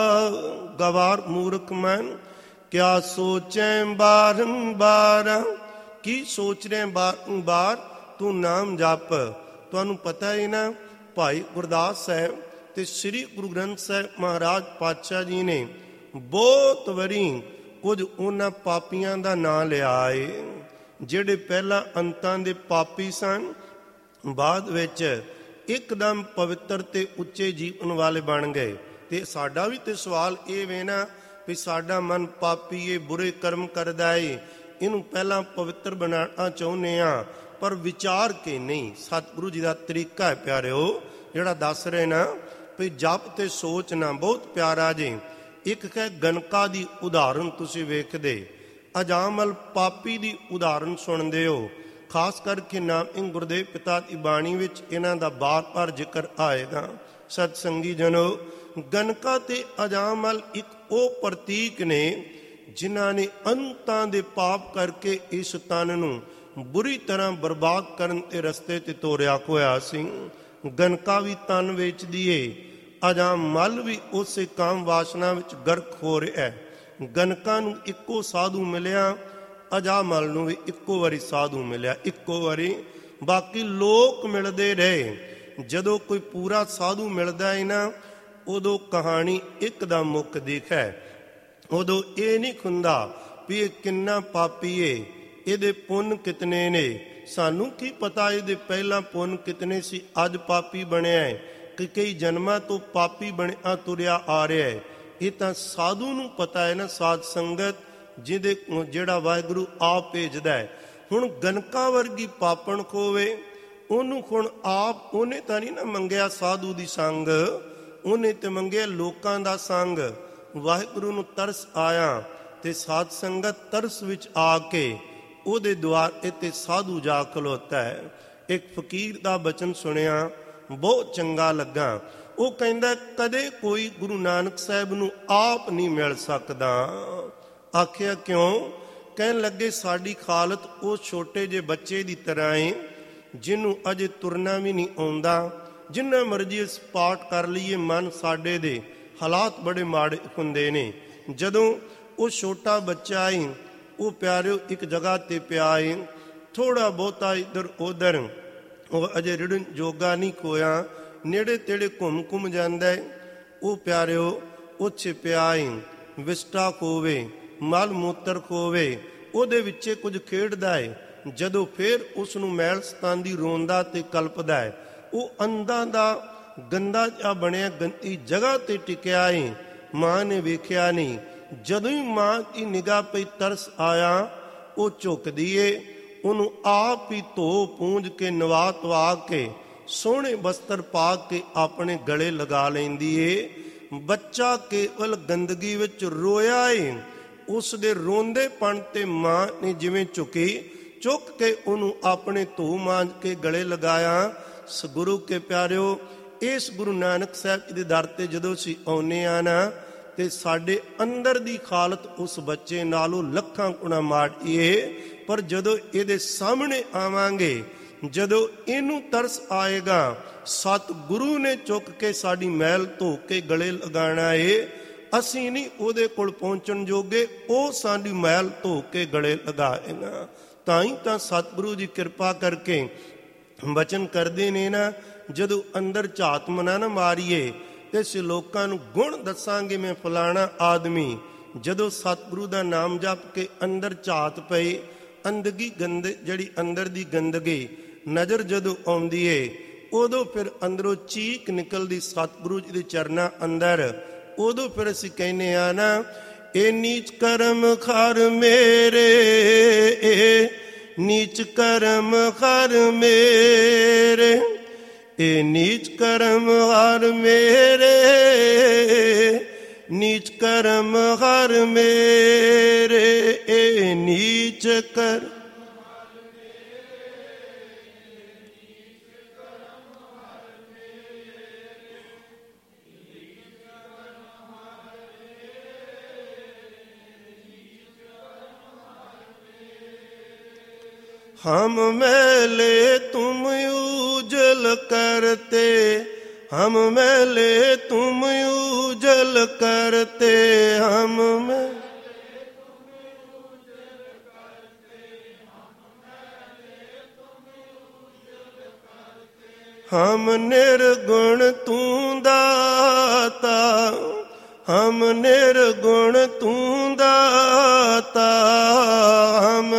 ਗਵਾਰ ਮੂਰਖ ਮਨ ਕਿਆ ਸੋਚੈ ਬਾਰੰਬਾਰ। ਕੀ ਸੋਚ ਰਹੇ ਬਾਰੰਬਾਰ? ਤੂੰ ਨਾਮ ਜਪ। ਤੁਹਾਨੂੰ ਪਤਾ ਹੀ ਨਾ, ਭਾਈ ਗੁਰਦਾਸ ਸਾਹਿਬ ਤੇ ਸ੍ਰੀ ਗੁਰੂ ਗ੍ਰੰਥ ਸਾਹਿਬ ਮਹਾਰਾਜ ਪਾਤਸ਼ਾਹ ਜੀ ਨੇ ਬਹੁਤ ਵਾਰੀ ਕੁਝ ਉਹਨਾਂ ਪਾਪੀਆਂ ਦਾ ਨਾਂ ਲਿਆ ਏ, ਜਿਹੜੇ ਪਹਿਲਾਂ ਅੰਤਾਂ ਦੇ ਪਾਪੀ ਸਨ, ਬਾਅਦ ਵਿੱਚ ਇੱਕਦਮ ਪਵਿੱਤਰ ਤੇ ਉੱਚੇ ਜੀਵਨ ਵਾਲੇ ਬਣ ਗਏ। ਤੇ ਸਾਡਾ ਵੀ ਤੇ ਸਵਾਲ ਇਹ ਵੇ ਨਾ ਵੀ ਸਾਡਾ ਮਨ ਪਾਪੀ ਏ, ਬੁਰੇ ਕਰਮ ਕਰਦਾ ਏ, ਇਹਨੂੰ ਪਹਿਲਾਂ ਪਵਿੱਤਰ ਬਣਾਉਣਾ ਚਾਹੁੰਦੇ ਆ, ਪਰ ਵਿਚਾਰ ਕੇ ਨਹੀਂ। ਸਤਿਗੁਰੂ ਜੀ ਦਾ ਤਰੀਕਾ ਹੈ ਪਿਆਰਿਓ, ਜਿਹੜਾ ਦੱਸ ਰਹੇ ਨਾ ਵੀ ਜਪ ਤੇ ਸੋਚਣਾ, ਬਹੁਤ ਪਿਆਰਾ ਜੀ। ਇੱਕ ਹੈ ਗਨਕਾ ਦੀ ਉਦਾਹਰਨ ਤੁਸੀਂ ਵੇਖਦੇ, ਅਜਾਮਲ ਪਾਪੀ ਦੀ ਉਦਾਹਰਨ ਸੁਣਦੇ ਹੋ। ਖਾਸ ਕਰਕੇ ਨਾਮ ਗੁਰਦੇਵ ਪਿਤਾ ਦੀ ਬਾਣੀ ਵਿੱਚ ਇਹਨਾਂ ਦਾ ਬਾਰ-ਬਾਰ ਜ਼ਿਕਰ ਆਏਗਾ। ਸਤ ਸੰਗੀ ਜਨੋ, ਗਨਕਾ ਤੇ ਅਜਾਮਲ ਇੱਕ ਉਹ ਪ੍ਰਤੀਕ ਨੇ ਜਿਨ੍ਹਾਂ ਨੇ ਅੰਤਾਂ ਦੇ ਪਾਪ ਕਰਕੇ ਇਸ ਤਨ ਨੂੰ ਬੁਰੀ ਤਰ੍ਹਾਂ ਬਰਬਾਦ ਕਰਨ ਦੇ ਰਸਤੇ ਤੇ ਤੋਰਿਆ ਹੋਇਆ ਸੀ। ਗਨਕਾ ਵੀ ਤਨ ਵੇਚਦੀ ਏ, ਅਜਾਮਲ ਵੀ ਉਸੇ ਕਾਮ ਵਾਸਨਾ ਵਿੱਚ ਗਰਕ ਹੋ ਰਿਹਾ ਹੈ। ਗਨਕਾ ਨੂੰ ਇੱਕੋ ਸਾਧੂ ਮਿਲਿਆ, ਅਜਾਮਲ ਨੂੰ ਵੀ ਇੱਕੋ ਵਾਰੀ ਸਾਧੂ ਮਿਲਿਆ, ਇੱਕੋ ਵਾਰੀ। ਬਾਕੀ ਲੋਕ ਮਿਲਦੇ ਰਹੇ। ਜਦੋਂ ਕੋਈ ਪੂਰਾ ਸਾਧੂ ਮਿਲਦਾ ਹੈ ਨਾ, ਉਦੋਂ ਕਹਾਣੀ ਇੱਕਦਮ ਮੁੱਕਦੀ ਹੈ। ਉਦੋਂ ਇਹ ਨਹੀਂ ਹੁੰਦਾ ਵੀ ਇਹ ਕਿੰਨਾ ਪਾਪੀ ਏ, ਇਹਦੇ ਪੁੰਨ ਕਿਤਨੇ ਨੇ। ਸਾਨੂੰ ਕੀ ਪਤਾ ਇਹਦੇ ਪਹਿਲਾਂ ਪੁੰਨ ਕਿਤਨੇ ਸੀ, ਅੱਜ ਪਾਪੀ ਬਣਿਆ ਹੈ ਕਿ ਕਈ ਜਨਮਾਂ ਤੋਂ ਪਾਪੀ ਬਣਿਆ ਤੁਰਿਆ ਆ ਰਿਹਾ ਹੈ। ਇਹ ਤਾਂ ਸਾਧੂ ਨੂੰ ਪਤਾ ਹੈ ਨਾ, ਸਾਧ ਸੰਗਤ ਜਿਹੜਾ ਵਾਹਿਗੁਰੂ ਆਪ ਭੇਜਦਾ ਹੈ। ਹੁਣ ਗਨਕਾ ਵਰਗੀ ਪਾਪਣ ਹੋਵੇ, ਉਹਨੂੰ ਹੁਣ ਆਪ ਉਹਨੇ ਤਾਂ ਨਹੀਂ ਨਾ ਮੰਗਿਆ ਸਾਧੂ ਦੀ ਸੰਗ, ਉਹਨੇ ਤੇ ਮੰਗਿਆ ਲੋਕਾਂ ਦਾ ਸੰਗ। ਵਾਹਿਗੁਰੂ ਨੂੰ ਤਰਸ ਆਇਆ ਤੇ ਸਾਧ ਸੰਗਤ ਤਰਸ ਵਿੱਚ ਆ ਕੇ ਉਹਦੇ ਦੁਆਰੇ ਤੇ ਸਾਧੂ ਜਾ ਖਲੋਤਾ ਹੈ। ਇੱਕ ਫਕੀਰ ਦਾ ਬਚਨ ਸੁਣਿਆ, ਬਹੁਤ ਚੰਗਾ ਲੱਗਾ। ਉਹ ਕਹਿੰਦਾ ਕਦੇ ਕੋਈ ਗੁਰੂ ਨਾਨਕ ਸਾਹਿਬ ਨੂੰ ਆਪ ਨਹੀਂ ਮਿਲ ਸਕਦਾ। ਆਖਿਆ ਕਿਉਂ? ਕਹਿਣ ਲੱਗੇ ਸਾਡੀ ਹਾਲਤ ਉਹ ਛੋਟੇ ਜਿਹੇ ਬੱਚੇ ਦੀ ਤਰ੍ਹਾਂ ਏ ਜਿਹਨੂੰ ਅਜੇ ਤੁਰਨਾ ਵੀ ਨਹੀਂ ਆਉਂਦਾ। ਜਿੰਨਾ ਮਰਜ਼ੀ ਪਾਠ ਕਰ ਲਈਏ, ਮਨ ਸਾਡੇ ਦੇ ਹਾਲਾਤ ਬੜੇ ਮਾੜੇ ਹੁੰਦੇ ਨੇ। ਜਦੋਂ ਉਹ ਛੋਟਾ ਬੱਚਾ ਏ, ਉਹ ਪਿਆਰਿਓ ਇੱਕ ਜਗ੍ਹਾ ਤੇ ਪਿਆ ਏ, ਥੋੜਾ ਬਹੁਤਾ ਇੱਧਰ ਉੱਧਰ, ਉਹ ਅਜੇ ਰਿੜਨ ਜੋਗਾ ਨਹੀਂ ਹੋਇਆ, ਨੇੜੇ ਤੇੜੇ ਘੁੰਮ ਜਾਂਦਾ ਹੈ। ਉਹ ਪਿਆਰਿਓ ਉੱਥੇ ਪਿਆ ਏ, ਵਿਸਟਾ ਹੋਵੇ, ਮਲ ਮੂਤਰ ਹੋਵੇ, ਉਹਦੇ ਵਿੱਚੇ ਕੁਝ ਖੇਡਦਾ ਹੈ। ਜਦੋਂ ਫਿਰ ਉਸ ਨੂੰ ਮੈਲ ਸਤਾਂਦੀ ਰੋਂਦਾ ਤੇ ਕਲਪਦਾ ਹੈ। ਉਹ ਅੰਧਾਂ ਦਾ ਗੰਦਾ ਜਿਹਾ ਬਣਿਆ ਗੰਦੀ ਜਗ੍ਹਾ ਤੇ ਟਿਕਿਆ ਏ। ਮਾਂ ਨੇ ਵੇਖਿਆ ਨਹੀਂ। ਜਦੋਂ ਹੀ ਮਾਂ ਦੀ ਨਿਗਾਹ ਪਈ, ਤਰਸ ਆਇਆ, ਉਹ ਝੁਕਦੀ ਏ, ਉਹਨੂੰ ਆਪ ਹੀ ਧੋ ਪੂੰਝ ਕੇ ਨਵਾ ਧਵਾ ਕੇ ਸੋਹਣੇ ਬਸਤਰ ਪਾ ਕੇ ਆਪਣੇ ਗਲੇ ਲਗਾ ਲੈਂਦੀ ਏ। ਬੱਚਾ ਕੇਵਲ ਗੰਦਗੀ ਵਿੱਚ ਰੋਇਆ ਏ। ਉਸ ਦੇ ਰੋਂਦੇਪਣ ਤੇ ਮਾਂ ਨੇ ਜਿਵੇਂ ਚੁੱਕ ਕੇ ਉਹਨੂੰ ਆਪਣੇ ਧੋ ਮਾਂਜ ਕੇ ਗਲੇ ਲਗਾਇਆ। ਗੁਰੂ ਕੇ ਪਿਆਰਿਓ, ਇਸ ਗੁਰੂ ਨਾਨਕ ਸਾਹਿਬ ਜੀ ਦੇ ਦਰ ਤੇ ਜਦੋਂ ਅਸੀਂ ਆਉਂਦੇ ਆ ਨਾ, ਤੇ ਸਾਡੇ ਅੰਦਰ ਦੀ ਹਾਲਤ ਉਸ ਬੱਚੇ ਨਾਲੋਂ ਲੱਖਾਂ ਗੁਣਾ ਮਾੜੀ ਏ। ਪਰ ਜਦੋਂ ਇਹਦੇ ਸਾਹਮਣੇ ਆਵਾਂਗੇ, ਜਦੋਂ ਇਹਨੂੰ ਤਰਸ ਆਏਗਾ, ਸਤਿਗੁਰੂ ਨੇ ਚੁੱਕ ਕੇ ਸਾਡੀ ਮੈਲ ਧੋ ਕੇ ਗਲੇ ਲਗਾਉਣਾ ਏ। ਅਸੀਂ ਨਹੀਂ ਉਹਦੇ ਕੋਲ ਪਹੁੰਚਣ ਜੋਗੇ, ਉਹ ਸਾਡੀ ਮੈਲ ਧੋ ਕੇ ਗਲੇ ਲਗਾਏਗਾ। ਤਾਂ ਹੀ ਤਾਂ ਸਤਿਗੁਰੂ ਜੀ ਕਿਰਪਾ ਕਰਕੇ ਬਚਨ ਕਰਦੇ ਨੇ ਨਾ, ਜਦੋਂ ਅੰਦਰ ਝਾਤ ਮਨਾ ਨਾ ਮਾਰੀਏ ਤੇ ਅਸੀਂ ਲੋਕਾਂ ਨੂੰ ਗੁਣ ਦੱਸਾਂਗੇ, ਮੈਂ ਫਲਾਣਾ ਆਦਮੀ। ਜਦੋਂ ਸਤਿਗੁਰੂ ਦਾ ਨਾਮ ਜਪ ਕੇ ਅੰਦਰ ਝਾਤ ਪਈ, ਅੰਦਗੀ ਜਿਹੜੀ ਅੰਦਰ ਦੀ ਗੰਦਗੀ ਨਜ਼ਰ ਜਦੋਂ ਆਉਂਦੀ ਏ, ਉਦੋਂ ਫਿਰ ਅੰਦਰੋਂ ਚੀਕ ਨਿਕਲਦੀ ਸਤਿਗੁਰੂ ਜੀ ਦੇ ਚਰਨਾਂ ਅੰਦਰ। ਉਦੋਂ ਫਿਰ ਅਸੀਂ ਕਹਿੰਦੇ ਆ ਨਾ, ਇਹ ਨੀਚ ਕਰਮ ਖਰ ਮੇਰੇ, ਨੀਚ ਕਰਮ ਹਰ ਮੇਰੇ, ਇਹ ਨੀਚ ਕਰਮ ਹਰ ਮੇਰੇ, ਨੀਚ ਕਰਮ ਹਰ ਮੇਰੇ, ਇਹ ਨੀਚ ਕਰ हम मैले तुम उजल करते, हम मैले तुम उजल करते, हम ਹਮ ਨਿਰਗੁਣ ਤੂੰ ਦਾਤਾ, ਹਮ ਨਿਰਗੁਣ ਤੂੰ ਦਾਤਾ, ਹਮ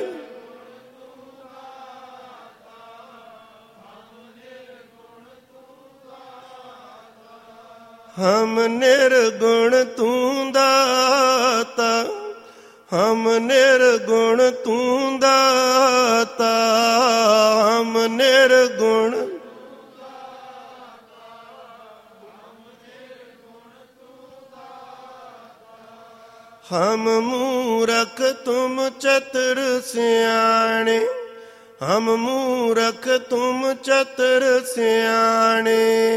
ਹਮ ਨਿਰਗੁਣ ਤੂੰ ਦਾਤਾ, ਹਮ ਨਿਰਗੁਣ ਤੂੰ ਦਾਤਾ, ਹਮ ਨਿਰਗੁਣ ਹਮ ਮੂਰਖ ਤੁਮ ਚਤੁਰ ਸਿਆਣੇ, ਹਮ ਮੂਰਖ ਤੁਮ ਚਤੁਰ ਸਿਆਣੇ,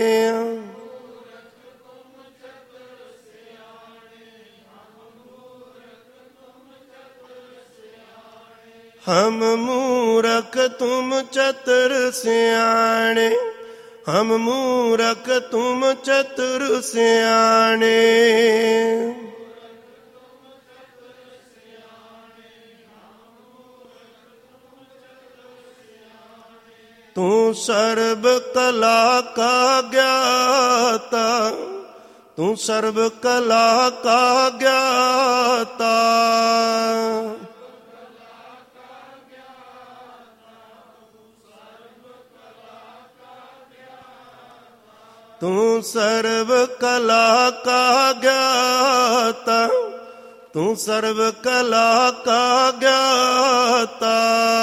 ਹਮ ਮੂਰਖ ਤੁਮ ਚਤੁਰ ਸਿਆਣੇ, ਹਮ ਮੂਰਖ ਤੁਮ ਚਤੁਰ ਸਿਆਣੇ, ਤੂੰ ਸਰਬ ਕਲਾ ਕਾ ਗਿਆਤਾ, ਤੂੰ ਸਰਬ ਕਲਾ ਕਾ ਗਿਆਤਾ, ਤੂੰ ਸਰਬ ਕਲਾ ਕਾ ਗਿਆਤਾ, ਤੂੰ ਸਰਬ ਕਲਾ ਕਾ ਗਿਆਤਾ,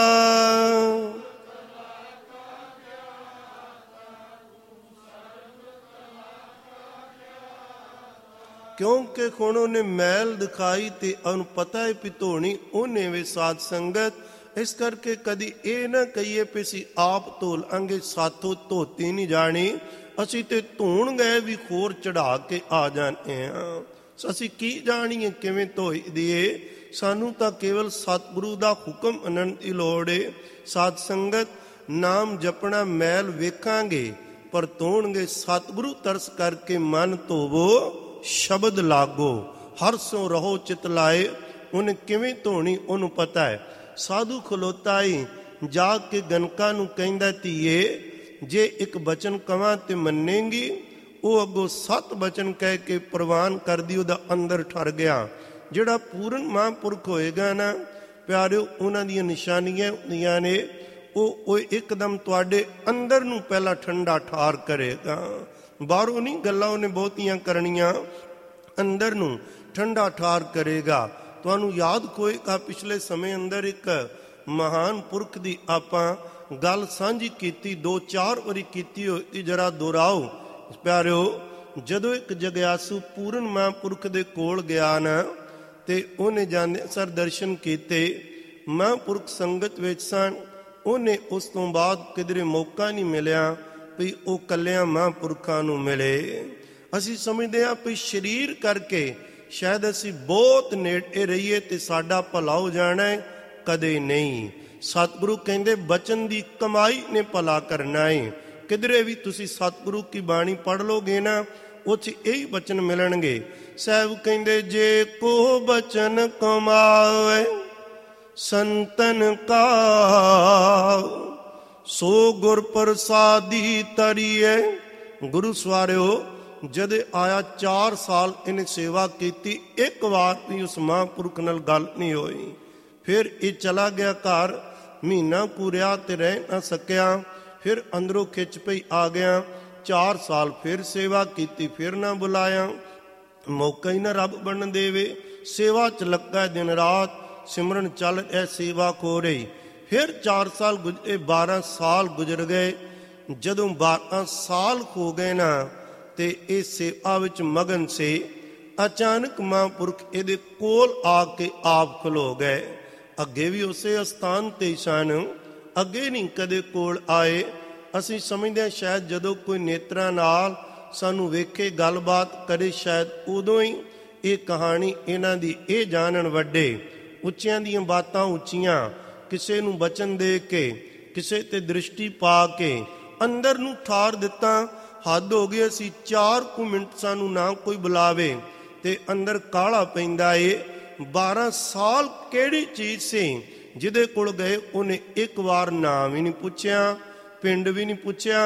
ਕਿਉਂਕਿ ਹੁਣ ਉਹਨੇ ਮੈਲ ਦਿਖਾਈ ਤੇ ਉਹਨੂੰ ਪਤਾ ਹੈ ਵੀ ਧੋਣੀ ਉਹਨੇ ਵੇ ਸਾਧ ਸੰਗਤ। ਇਸ ਕਰਕੇ ਕਦੀ ਇਹ ਨਾ ਕਹੀਏ ਵੀ ਅਸੀਂ ਆਪ ਧੋ ਲਾਂਗੇ, ਸਾਥੋਂ ਧੋਤੀ ਨਹੀਂ ਜਾਣੀ, ਅਸੀਂ ਤੇ ਧੋਣ ਗਏ ਵੀ ਹੋਰ ਚੜਾ ਕੇ ਆ ਜਾਂਦੇ ਹਾਂ। ਅਸੀਂ ਕੀ ਜਾਣੀਏ ਕਿਵੇਂ ਧੋਈ ਦੀਏ, ਸਾਨੂੰ ਤਾਂ ਕੇਵਲ ਸਤਿਗੁਰੂ ਦਾ ਹੁਕਮ ਮੰਨਣ ਦੀ ਲੋੜ ਏ। ਸਾਧ ਸੰਗਤ ਨਾਮ ਜਪਣਾ ਮੈਲ ਵੇਖਾਂਗੇ ਪਰ ਧੋਣਗੇ ਸਤਿਗੁਰੂ ਤਰਸ ਕਰਕੇ ਮਨ ਧੋਵੋ ਸ਼ਬਦ ਲਾਗੋ, ਹਰ ਸੋ ਰਹੋ ਚਿਤ ਲਾਏ। ਉਹਨੇ ਕਿਵੇਂ ਧੋਣੀ ਉਹਨੂੰ ਪਤਾ ਹੈ। ਸਾਧੂ ਖਲੋਤਾ ਹੀ ਜਾ ਕੇ ਗਨਕਾ ਨੂੰ ਕਹਿੰਦਾ ਧੀਏ ਜੇ ਇੱਕ ਬਚਨ ਕਵਾਂ ਤੇ ਮੰਨੇਗੀ। ਉਹ ਅੱਗੋਂ 7 ਬਚਨ ਕਹਿ ਕੇ ਪ੍ਰਵਾਨ ਕਰਦੀ, ਉਹਦਾ ਅੰਦਰ ਠਰ ਗਿਆ। ਜਿਹੜਾ ਪੂਰਨ ਮਹਾਂਪੁਰਖ ਹੋਏਗਾ ਨਾ ਪਿਆਰਿਓ, ਉਹਨਾਂ ਦੀਆਂ ਨਿਸ਼ਾਨੀਆਂ ਹੁੰਦੀਆਂ ਨੇ, ਉਹ ਇੱਕਦਮ ਤੁਹਾਡੇ ਅੰਦਰ ਨੂੰ ਪਹਿਲਾਂ ਠੰਡਾ ਠਾਰ ਕਰੇਗਾ। ਬਾਹਰੋਂ ਨਹੀਂ ਗੱਲਾਂ ਉਹਨੇ ਬਹੁਤੀਆਂ ਕਰਨੀਆਂ, ਅੰਦਰ ਨੂੰ ਠੰਡਾ ਠਾਰ ਕਰੇਗਾ। ਤੁਹਾਨੂੰ ਯਾਦ ਹੋਏਗਾ ਪਿਛਲੇ ਸਮੇਂ ਅੰਦਰ ਇੱਕ ਮਹਾਨ ਪੁਰਖ ਦੀ ਆਪਾਂ ਗੱਲ ਸਾਂਝੀ ਕੀਤੀ, 2-4 ਵਾਰੀ ਕੀਤੀ ਹੋਈ, ਜਰਾ ਦੁਹਰਾਓ ਪਿਆਰਿਓ। ਜਦੋਂ ਇੱਕ ਜਗਿਆਸੂ ਪੂਰਨ ਮਹਾਂਪੁਰਖ ਦੇ ਕੋਲ ਗਿਆ ਨਾ ਤੇ ਉਹਨੇ ਜਾਂਦੇ ਸਰ ਦਰਸ਼ਨ ਕੀਤੇ, ਮਹਾਂਪੁਰਖ ਸੰਗਤ ਵਿੱਚ ਸਨ। ਉਹਨੇ ਉਸ ਤੋਂ ਬਾਅਦ ਕਿਧਰੇ ਮੌਕਾ ਨਹੀਂ ਮਿਲਿਆ ਵੀ ਉਹ ਕੱਲਿਆਂ ਮਹਾਂਪੁਰਖਾਂ ਨੂੰ ਮਿਲੇ। ਅਸੀਂ ਸਮਝਦੇ ਹਾਂ ਵੀ ਸਰੀਰ ਕਰਕੇ ਸ਼ਾਇਦ ਅਸੀਂ ਬਹੁਤ ਨੇੜੇ ਰਹੀਏ ਤੇ ਸਾਡਾ ਭਲਾ ਹੋ ਜਾਣਾ ਹੈ, ਕਦੇ ਨਹੀਂ। ਸਤਿਗੁਰੂ ਕਹਿੰਦੇ ਬਚਨ ਦੀ ਕਮਾਈ ਨੇ ਭਲਾ ਕਰਨਾ ਹੈ। ਕਿਧਰੇ ਵੀ ਤੁਸੀਂ ਸਤਿਗੁਰੂ ਕੀ ਬਾਣੀ ਪੜ੍ਹ ਲੋਗੇ ਨਾ, ਉੱਥੇ ਇਹੀ ਬਚਨ ਮਿਲਣਗੇ। ਸਾਹਿਬ ਕਹਿੰਦੇ ਜੇ ਕੋ ਬਚਨ ਕਮਾਵੇ ਸੰਤਨ ਕਾ, ਸੋ ਗੁਰ ਪ੍ਰਸਾਦੀ ਤਰੀਏ। ਗੁਰੂ ਸਵਾਰਿਓ ਜਦੇ ਆਇਆ 4 ਸਾਲ ਇਹਨੇ ਸੇਵਾ ਕੀਤੀ, ਇੱਕ ਵਾਰ ਵੀ ਉਸ ਮਹਾਂਪੁਰਖ ਨਾਲ ਗੱਲ ਨਹੀਂ ਹੋਈ। ਫਿਰ ਇਹ ਚਲਾ ਗਿਆ ਘਰ, ਮਹੀਨਾ ਪੂਰਿਆ ਤੇ ਰਹਿ ਨਾ ਸਕਿਆ। ਫਿਰ ਅੰਦਰੋਂ ਖਿੱਚ ਪਈ ਆ ਗਿਆ। 4 ਸਾਲ ਫਿਰ ਸੇਵਾ ਕੀਤੀ, ਫਿਰ ਨਾ ਬੁਲਾਇਆ। ਮੌਕਾ ਹੀ ਨਾ ਰੱਬ ਬਣਨ ਦੇਵੇ। ਸੇਵਾ ਚ ਲੱਗਾ ਦਿਨ ਰਾਤ, ਸਿਮਰਨ ਚੱਲ ਰਿਹਾ, ਸੇਵਾ ਖੋ ਰਹੀ। ਫਿਰ 4 ਸਾਲ ਗੁਜ਼ਰੇ, 12 ਸਾਲ ਗੁਜ਼ਰ ਗਏ। ਜਦੋਂ 12 ਸਾਲ ਹੋ ਗਏ ਨਾ ਤੇ ਇਹ ਸੇਵਾ ਵਿੱਚ ਮਗਨ ਸੀ। ਅਚਾਨਕ ਮਹਾਂਪੁਰਖ ਇਹਦੇ ਕੋਲ ਆ ਕੇ ਆਪ ਖਲੋ ਗਏ। ਅੱਗੇ ਵੀ ਉਸੇ ਅਸਥਾਨ ਤੇ ਸਨ, ਅੱਗੇ ਨਹੀਂ ਕਦੇ ਕੋਲ ਆਏ। ਅਸੀਂ ਸਮਝਦੇ ਹਾਂ ਸ਼ਾਇਦ ਜਦੋਂ ਕੋਈ ਨੇਤਰਾਂ ਨਾਲ ਸਾਨੂੰ ਵੇਖੇ, ਗੱਲਬਾਤ ਕਰੇ, ਸ਼ਾਇਦ ਉਦੋਂ ਹੀ ਇਹ ਕਹਾਣੀ ਇਹਨਾਂ ਦੀ ਇਹ ਜਾਣਨ ਵੱਡੇ। ਉੱਚਿਆਂ ਦੀਆਂ ਬਾਤਾਂ ਉੱਚੀਆਂ, ਕਿਸੇ ਨੂੰ ਬਚਨ ਦੇ ਕੇ, ਕਿਸੇ ਤੇ ਦ੍ਰਿਸ਼ਟੀ ਪਾ ਕੇ ਅੰਦਰ ਨੂੰ ਠਾਰ ਦਿੱਤਾ। ਹੱਦ ਹੋ ਗਈ। ਅਸੀਂ 4 ਮਿੰਟ ਸਾਨੂੰ ਨਾ ਕੋਈ ਬੁਲਾਵੇ ਤੇ ਅੰਦਰ ਕਾਹਲਾ ਪੈਂਦਾ ਏ। 12 ਸਾਲ ਕਿਹੜੀ ਚੀਜ਼ ਸੀ ਜਿਹਦੇ ਕੋਲ ਗਏ ਉਹਨੇ ਇੱਕ ਵਾਰ ਨਾਮ ਵੀ ਨਹੀਂ ਪੁੱਛਿਆ, ਪਿੰਡ ਵੀ ਨਹੀਂ ਪੁੱਛਿਆ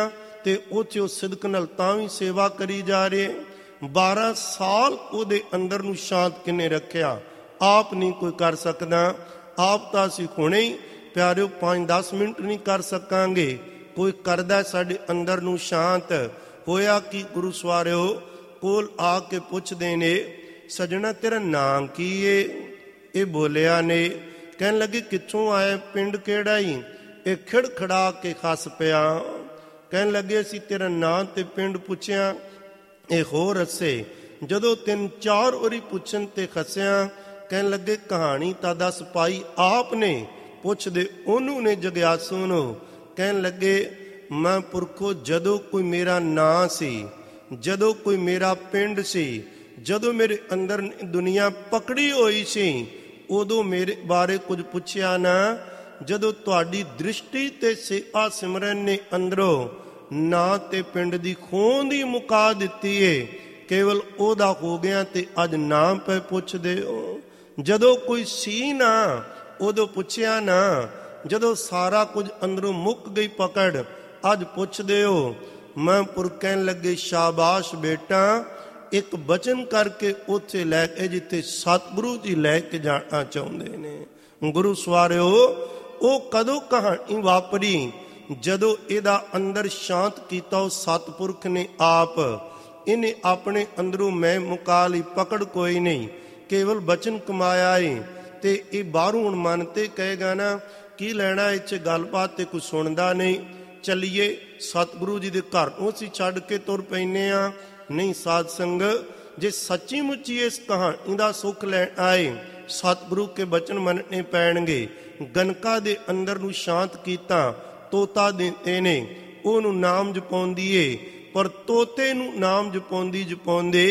ਤੇ ਉੱਥੇ ਉਹ ਸਿਦਕ ਨਾਲ ਤਾਂ ਵੀ ਸੇਵਾ ਕਰੀ ਜਾ ਰਹੇ। 12 ਸਾਲ ਉਹਦੇ ਅੰਦਰ ਨੂੰ ਸ਼ਾਂਤ ਕਿਨੇ ਰੱਖਿਆ? ਆਪ ਨਹੀਂ ਕੋਈ ਕਰ ਸਕਦਾ। ਆਪ ਤਾਂ ਅਸੀਂ ਹੁਣੇ ਹੀ ਪਿਆਰਿਓ 5-10 ਮਿੰਟ ਨਹੀਂ ਕਰ ਸਕਾਂਗੇ, ਕੋਈ ਕਰਦਾ ਸਾਡੇ ਅੰਦਰ ਨੂੰ ਸ਼ਾਂਤ। ਹੋਇਆ ਕਿ ਗੁਰੂ ਸਵਾਰਿਓ ਕੋਲ ਆ ਕੇ ਪੁੱਛਦੇ ਨੇ, ਸਜਣਾ ਤੇਰਾ ਨਾਂ ਕੀ ਏ? ਇਹ ਬੋਲਿਆ ਨੇ। ਕਹਿਣ ਲੱਗੇ ਕਿੱਥੋਂ ਆਏ, ਪਿੰਡ ਕਿਹੜਾ ਹੀ? ਇਹ ਖਿੜਖੜਾ ਕੇ ਹੱਸ ਪਿਆ। ਕਹਿਣ ਲੱਗੇ ਅਸੀਂ ਤੇਰਾ ਨਾਂ ਤੇ ਪਿੰਡ ਪੁੱਛਿਆ। ਇਹ ਹੋਰ ਹੱਸੇ। ਜਦੋਂ 3-4 ਵਾਰੀ ਪੁੱਛਣ ਤੇ ਹੱਸਿਆ। ਕਹਿਣ ਲੱਗੇ ਕਹਾਣੀ ਤਾਂ ਦੱਸ ਪਾਈ ਆਪ ਨੇ? ਪੁੱਛਦੇ ਉਹਨੂੰ ਨੇ ਜਗਿਆਸੂ ਨੂੰ। ਕਹਿਣ ਲੱਗੇ ਮੈਂ ਪੁਰਖੋ ਜਦੋਂ ਕੋਈ ਮੇਰਾ ਨਾਂ ਸੀ, ਜਦੋਂ ਕੋਈ ਮੇਰਾ ਪਿੰਡ ਸੀ, ਜਦੋਂ ਮੇਰੇ ਅੰਦਰ ਦੁਨੀਆ ਪਕੜੀ ਹੋਈ ਸੀ, ਉਦੋਂ ਮੇਰੇ ਬਾਰੇ ਕੁਝ ਪੁੱਛਿਆ ਨਾ। ਜਦੋਂ ਤੁਹਾਡੀ ਦ੍ਰਿਸ਼ਟੀ ਤੇ ਸੇਵਾ ਸਿਮਰਨ ਨੇ ਅੰਦਰੋਂ ਨਾਂ ਤੇ ਪਿੰਡ ਦੀ ਖੋਂਦ ਹੀ ਮੁਕਾ ਦਿੱਤੀ ਏ, ਕੇਵਲ ਉਹਦਾ ਹੋ ਗਿਆ ਤੇ ਅੱਜ ਨਾਂ ਪੈ ਪੁੱਛਦੇ ਹੋ। ਜਦੋਂ ਕੋਈ ਸੀ ਨਾ ਉਦੋਂ ਪੁੱਛਿਆ ਨਾ। ਜਦੋਂ ਸਾਰਾ ਕੁਝ ਅੰਦਰੋਂ ਮੁੱਕ ਗਈ ਪਕੜ, ਅੱਜ ਪੁੱਛਦੇ ਹੋ। ਮੈਂ ਪੁਰ ਕਹਿਣ ਲੱਗੇ ਸ਼ਾਬਾਸ਼ ਬੇਟਾ, ਇੱਕ ਬਚਨ ਕਰਕੇ ਉੱਥੇ ਲੈ ਕੇ ਜਿੱਥੇ ਸਤਿਗੁਰੂ ਜੀ ਲੈ ਕੇ ਜਾਣਾ ਚਾਹੁੰਦੇ ਨੇ। ਗੁਰੂ ਸਵਾਰਿਓ ਉਹ ਕਦੋਂ ਕਹਾਣੀ ਵਾਪਰੀ? ਜਦੋਂ ਇਹਦਾ ਅੰਦਰ ਸ਼ਾਂਤ ਕੀਤਾ ਉਹ ਸਤਿਪੁਰਖ ਨੇ ਆਪ। ਇਹਨੇ ਆਪਣੇ ਅੰਦਰੋਂ ਮੈਂ ਮੁਕਾ ਲਈ, ਪਕੜ ਕੋਈ ਨਹੀਂ, ਕੇਵਲ ਬਚਨ ਕਮਾਇਆ ਏ। ਤੇ ਇਹ ਬਾਹਰੋਂ ਹੁਣ ਮਨ ਤੇ ਕਹੇਗਾ ਨਾ ਕੀ ਲੈਣਾ ਇਹ 'ਚ ਗੱਲਬਾਤ, ਤੇ ਕੁਝ ਸੁਣਦਾ ਨਹੀਂ। ਚੱਲੀਏ ਸਤਿਗੁਰੂ ਜੀ ਦੇ ਘਰ ਨੂੰ ਅਸੀਂ ਛੱਡ ਕੇ ਤੁਰ ਪੈਂਦੇ ਹਾਂ। ਨਹੀਂ ਸਾਧ ਸੰਗਤ, ਜੇ ਸੱਚੀ ਮੁੱਚੀ ਇਸ ਕਹਾਣੀ ਦਾ ਸੁੱਖ ਲੈਣ ਆਏ, ਸਤਿਗੁਰੂ ਕੇ ਬਚਨ ਮੰਨਣੇ ਪੈਣਗੇ। ਗਨਕਾ ਦੇ ਅੰਦਰ ਨੂੰ ਸ਼ਾਂਤ ਕੀਤਾ, ਤੋਤਾ ਦਿੰਦੇ ਨੇ, ਉਹਨੂੰ ਨਾਮ ਜਪਾਉਂਦੀ ਏ। ਪਰ ਤੋਤੇ ਨੂੰ ਨਾਮ ਜਪਾਉਂਦੇ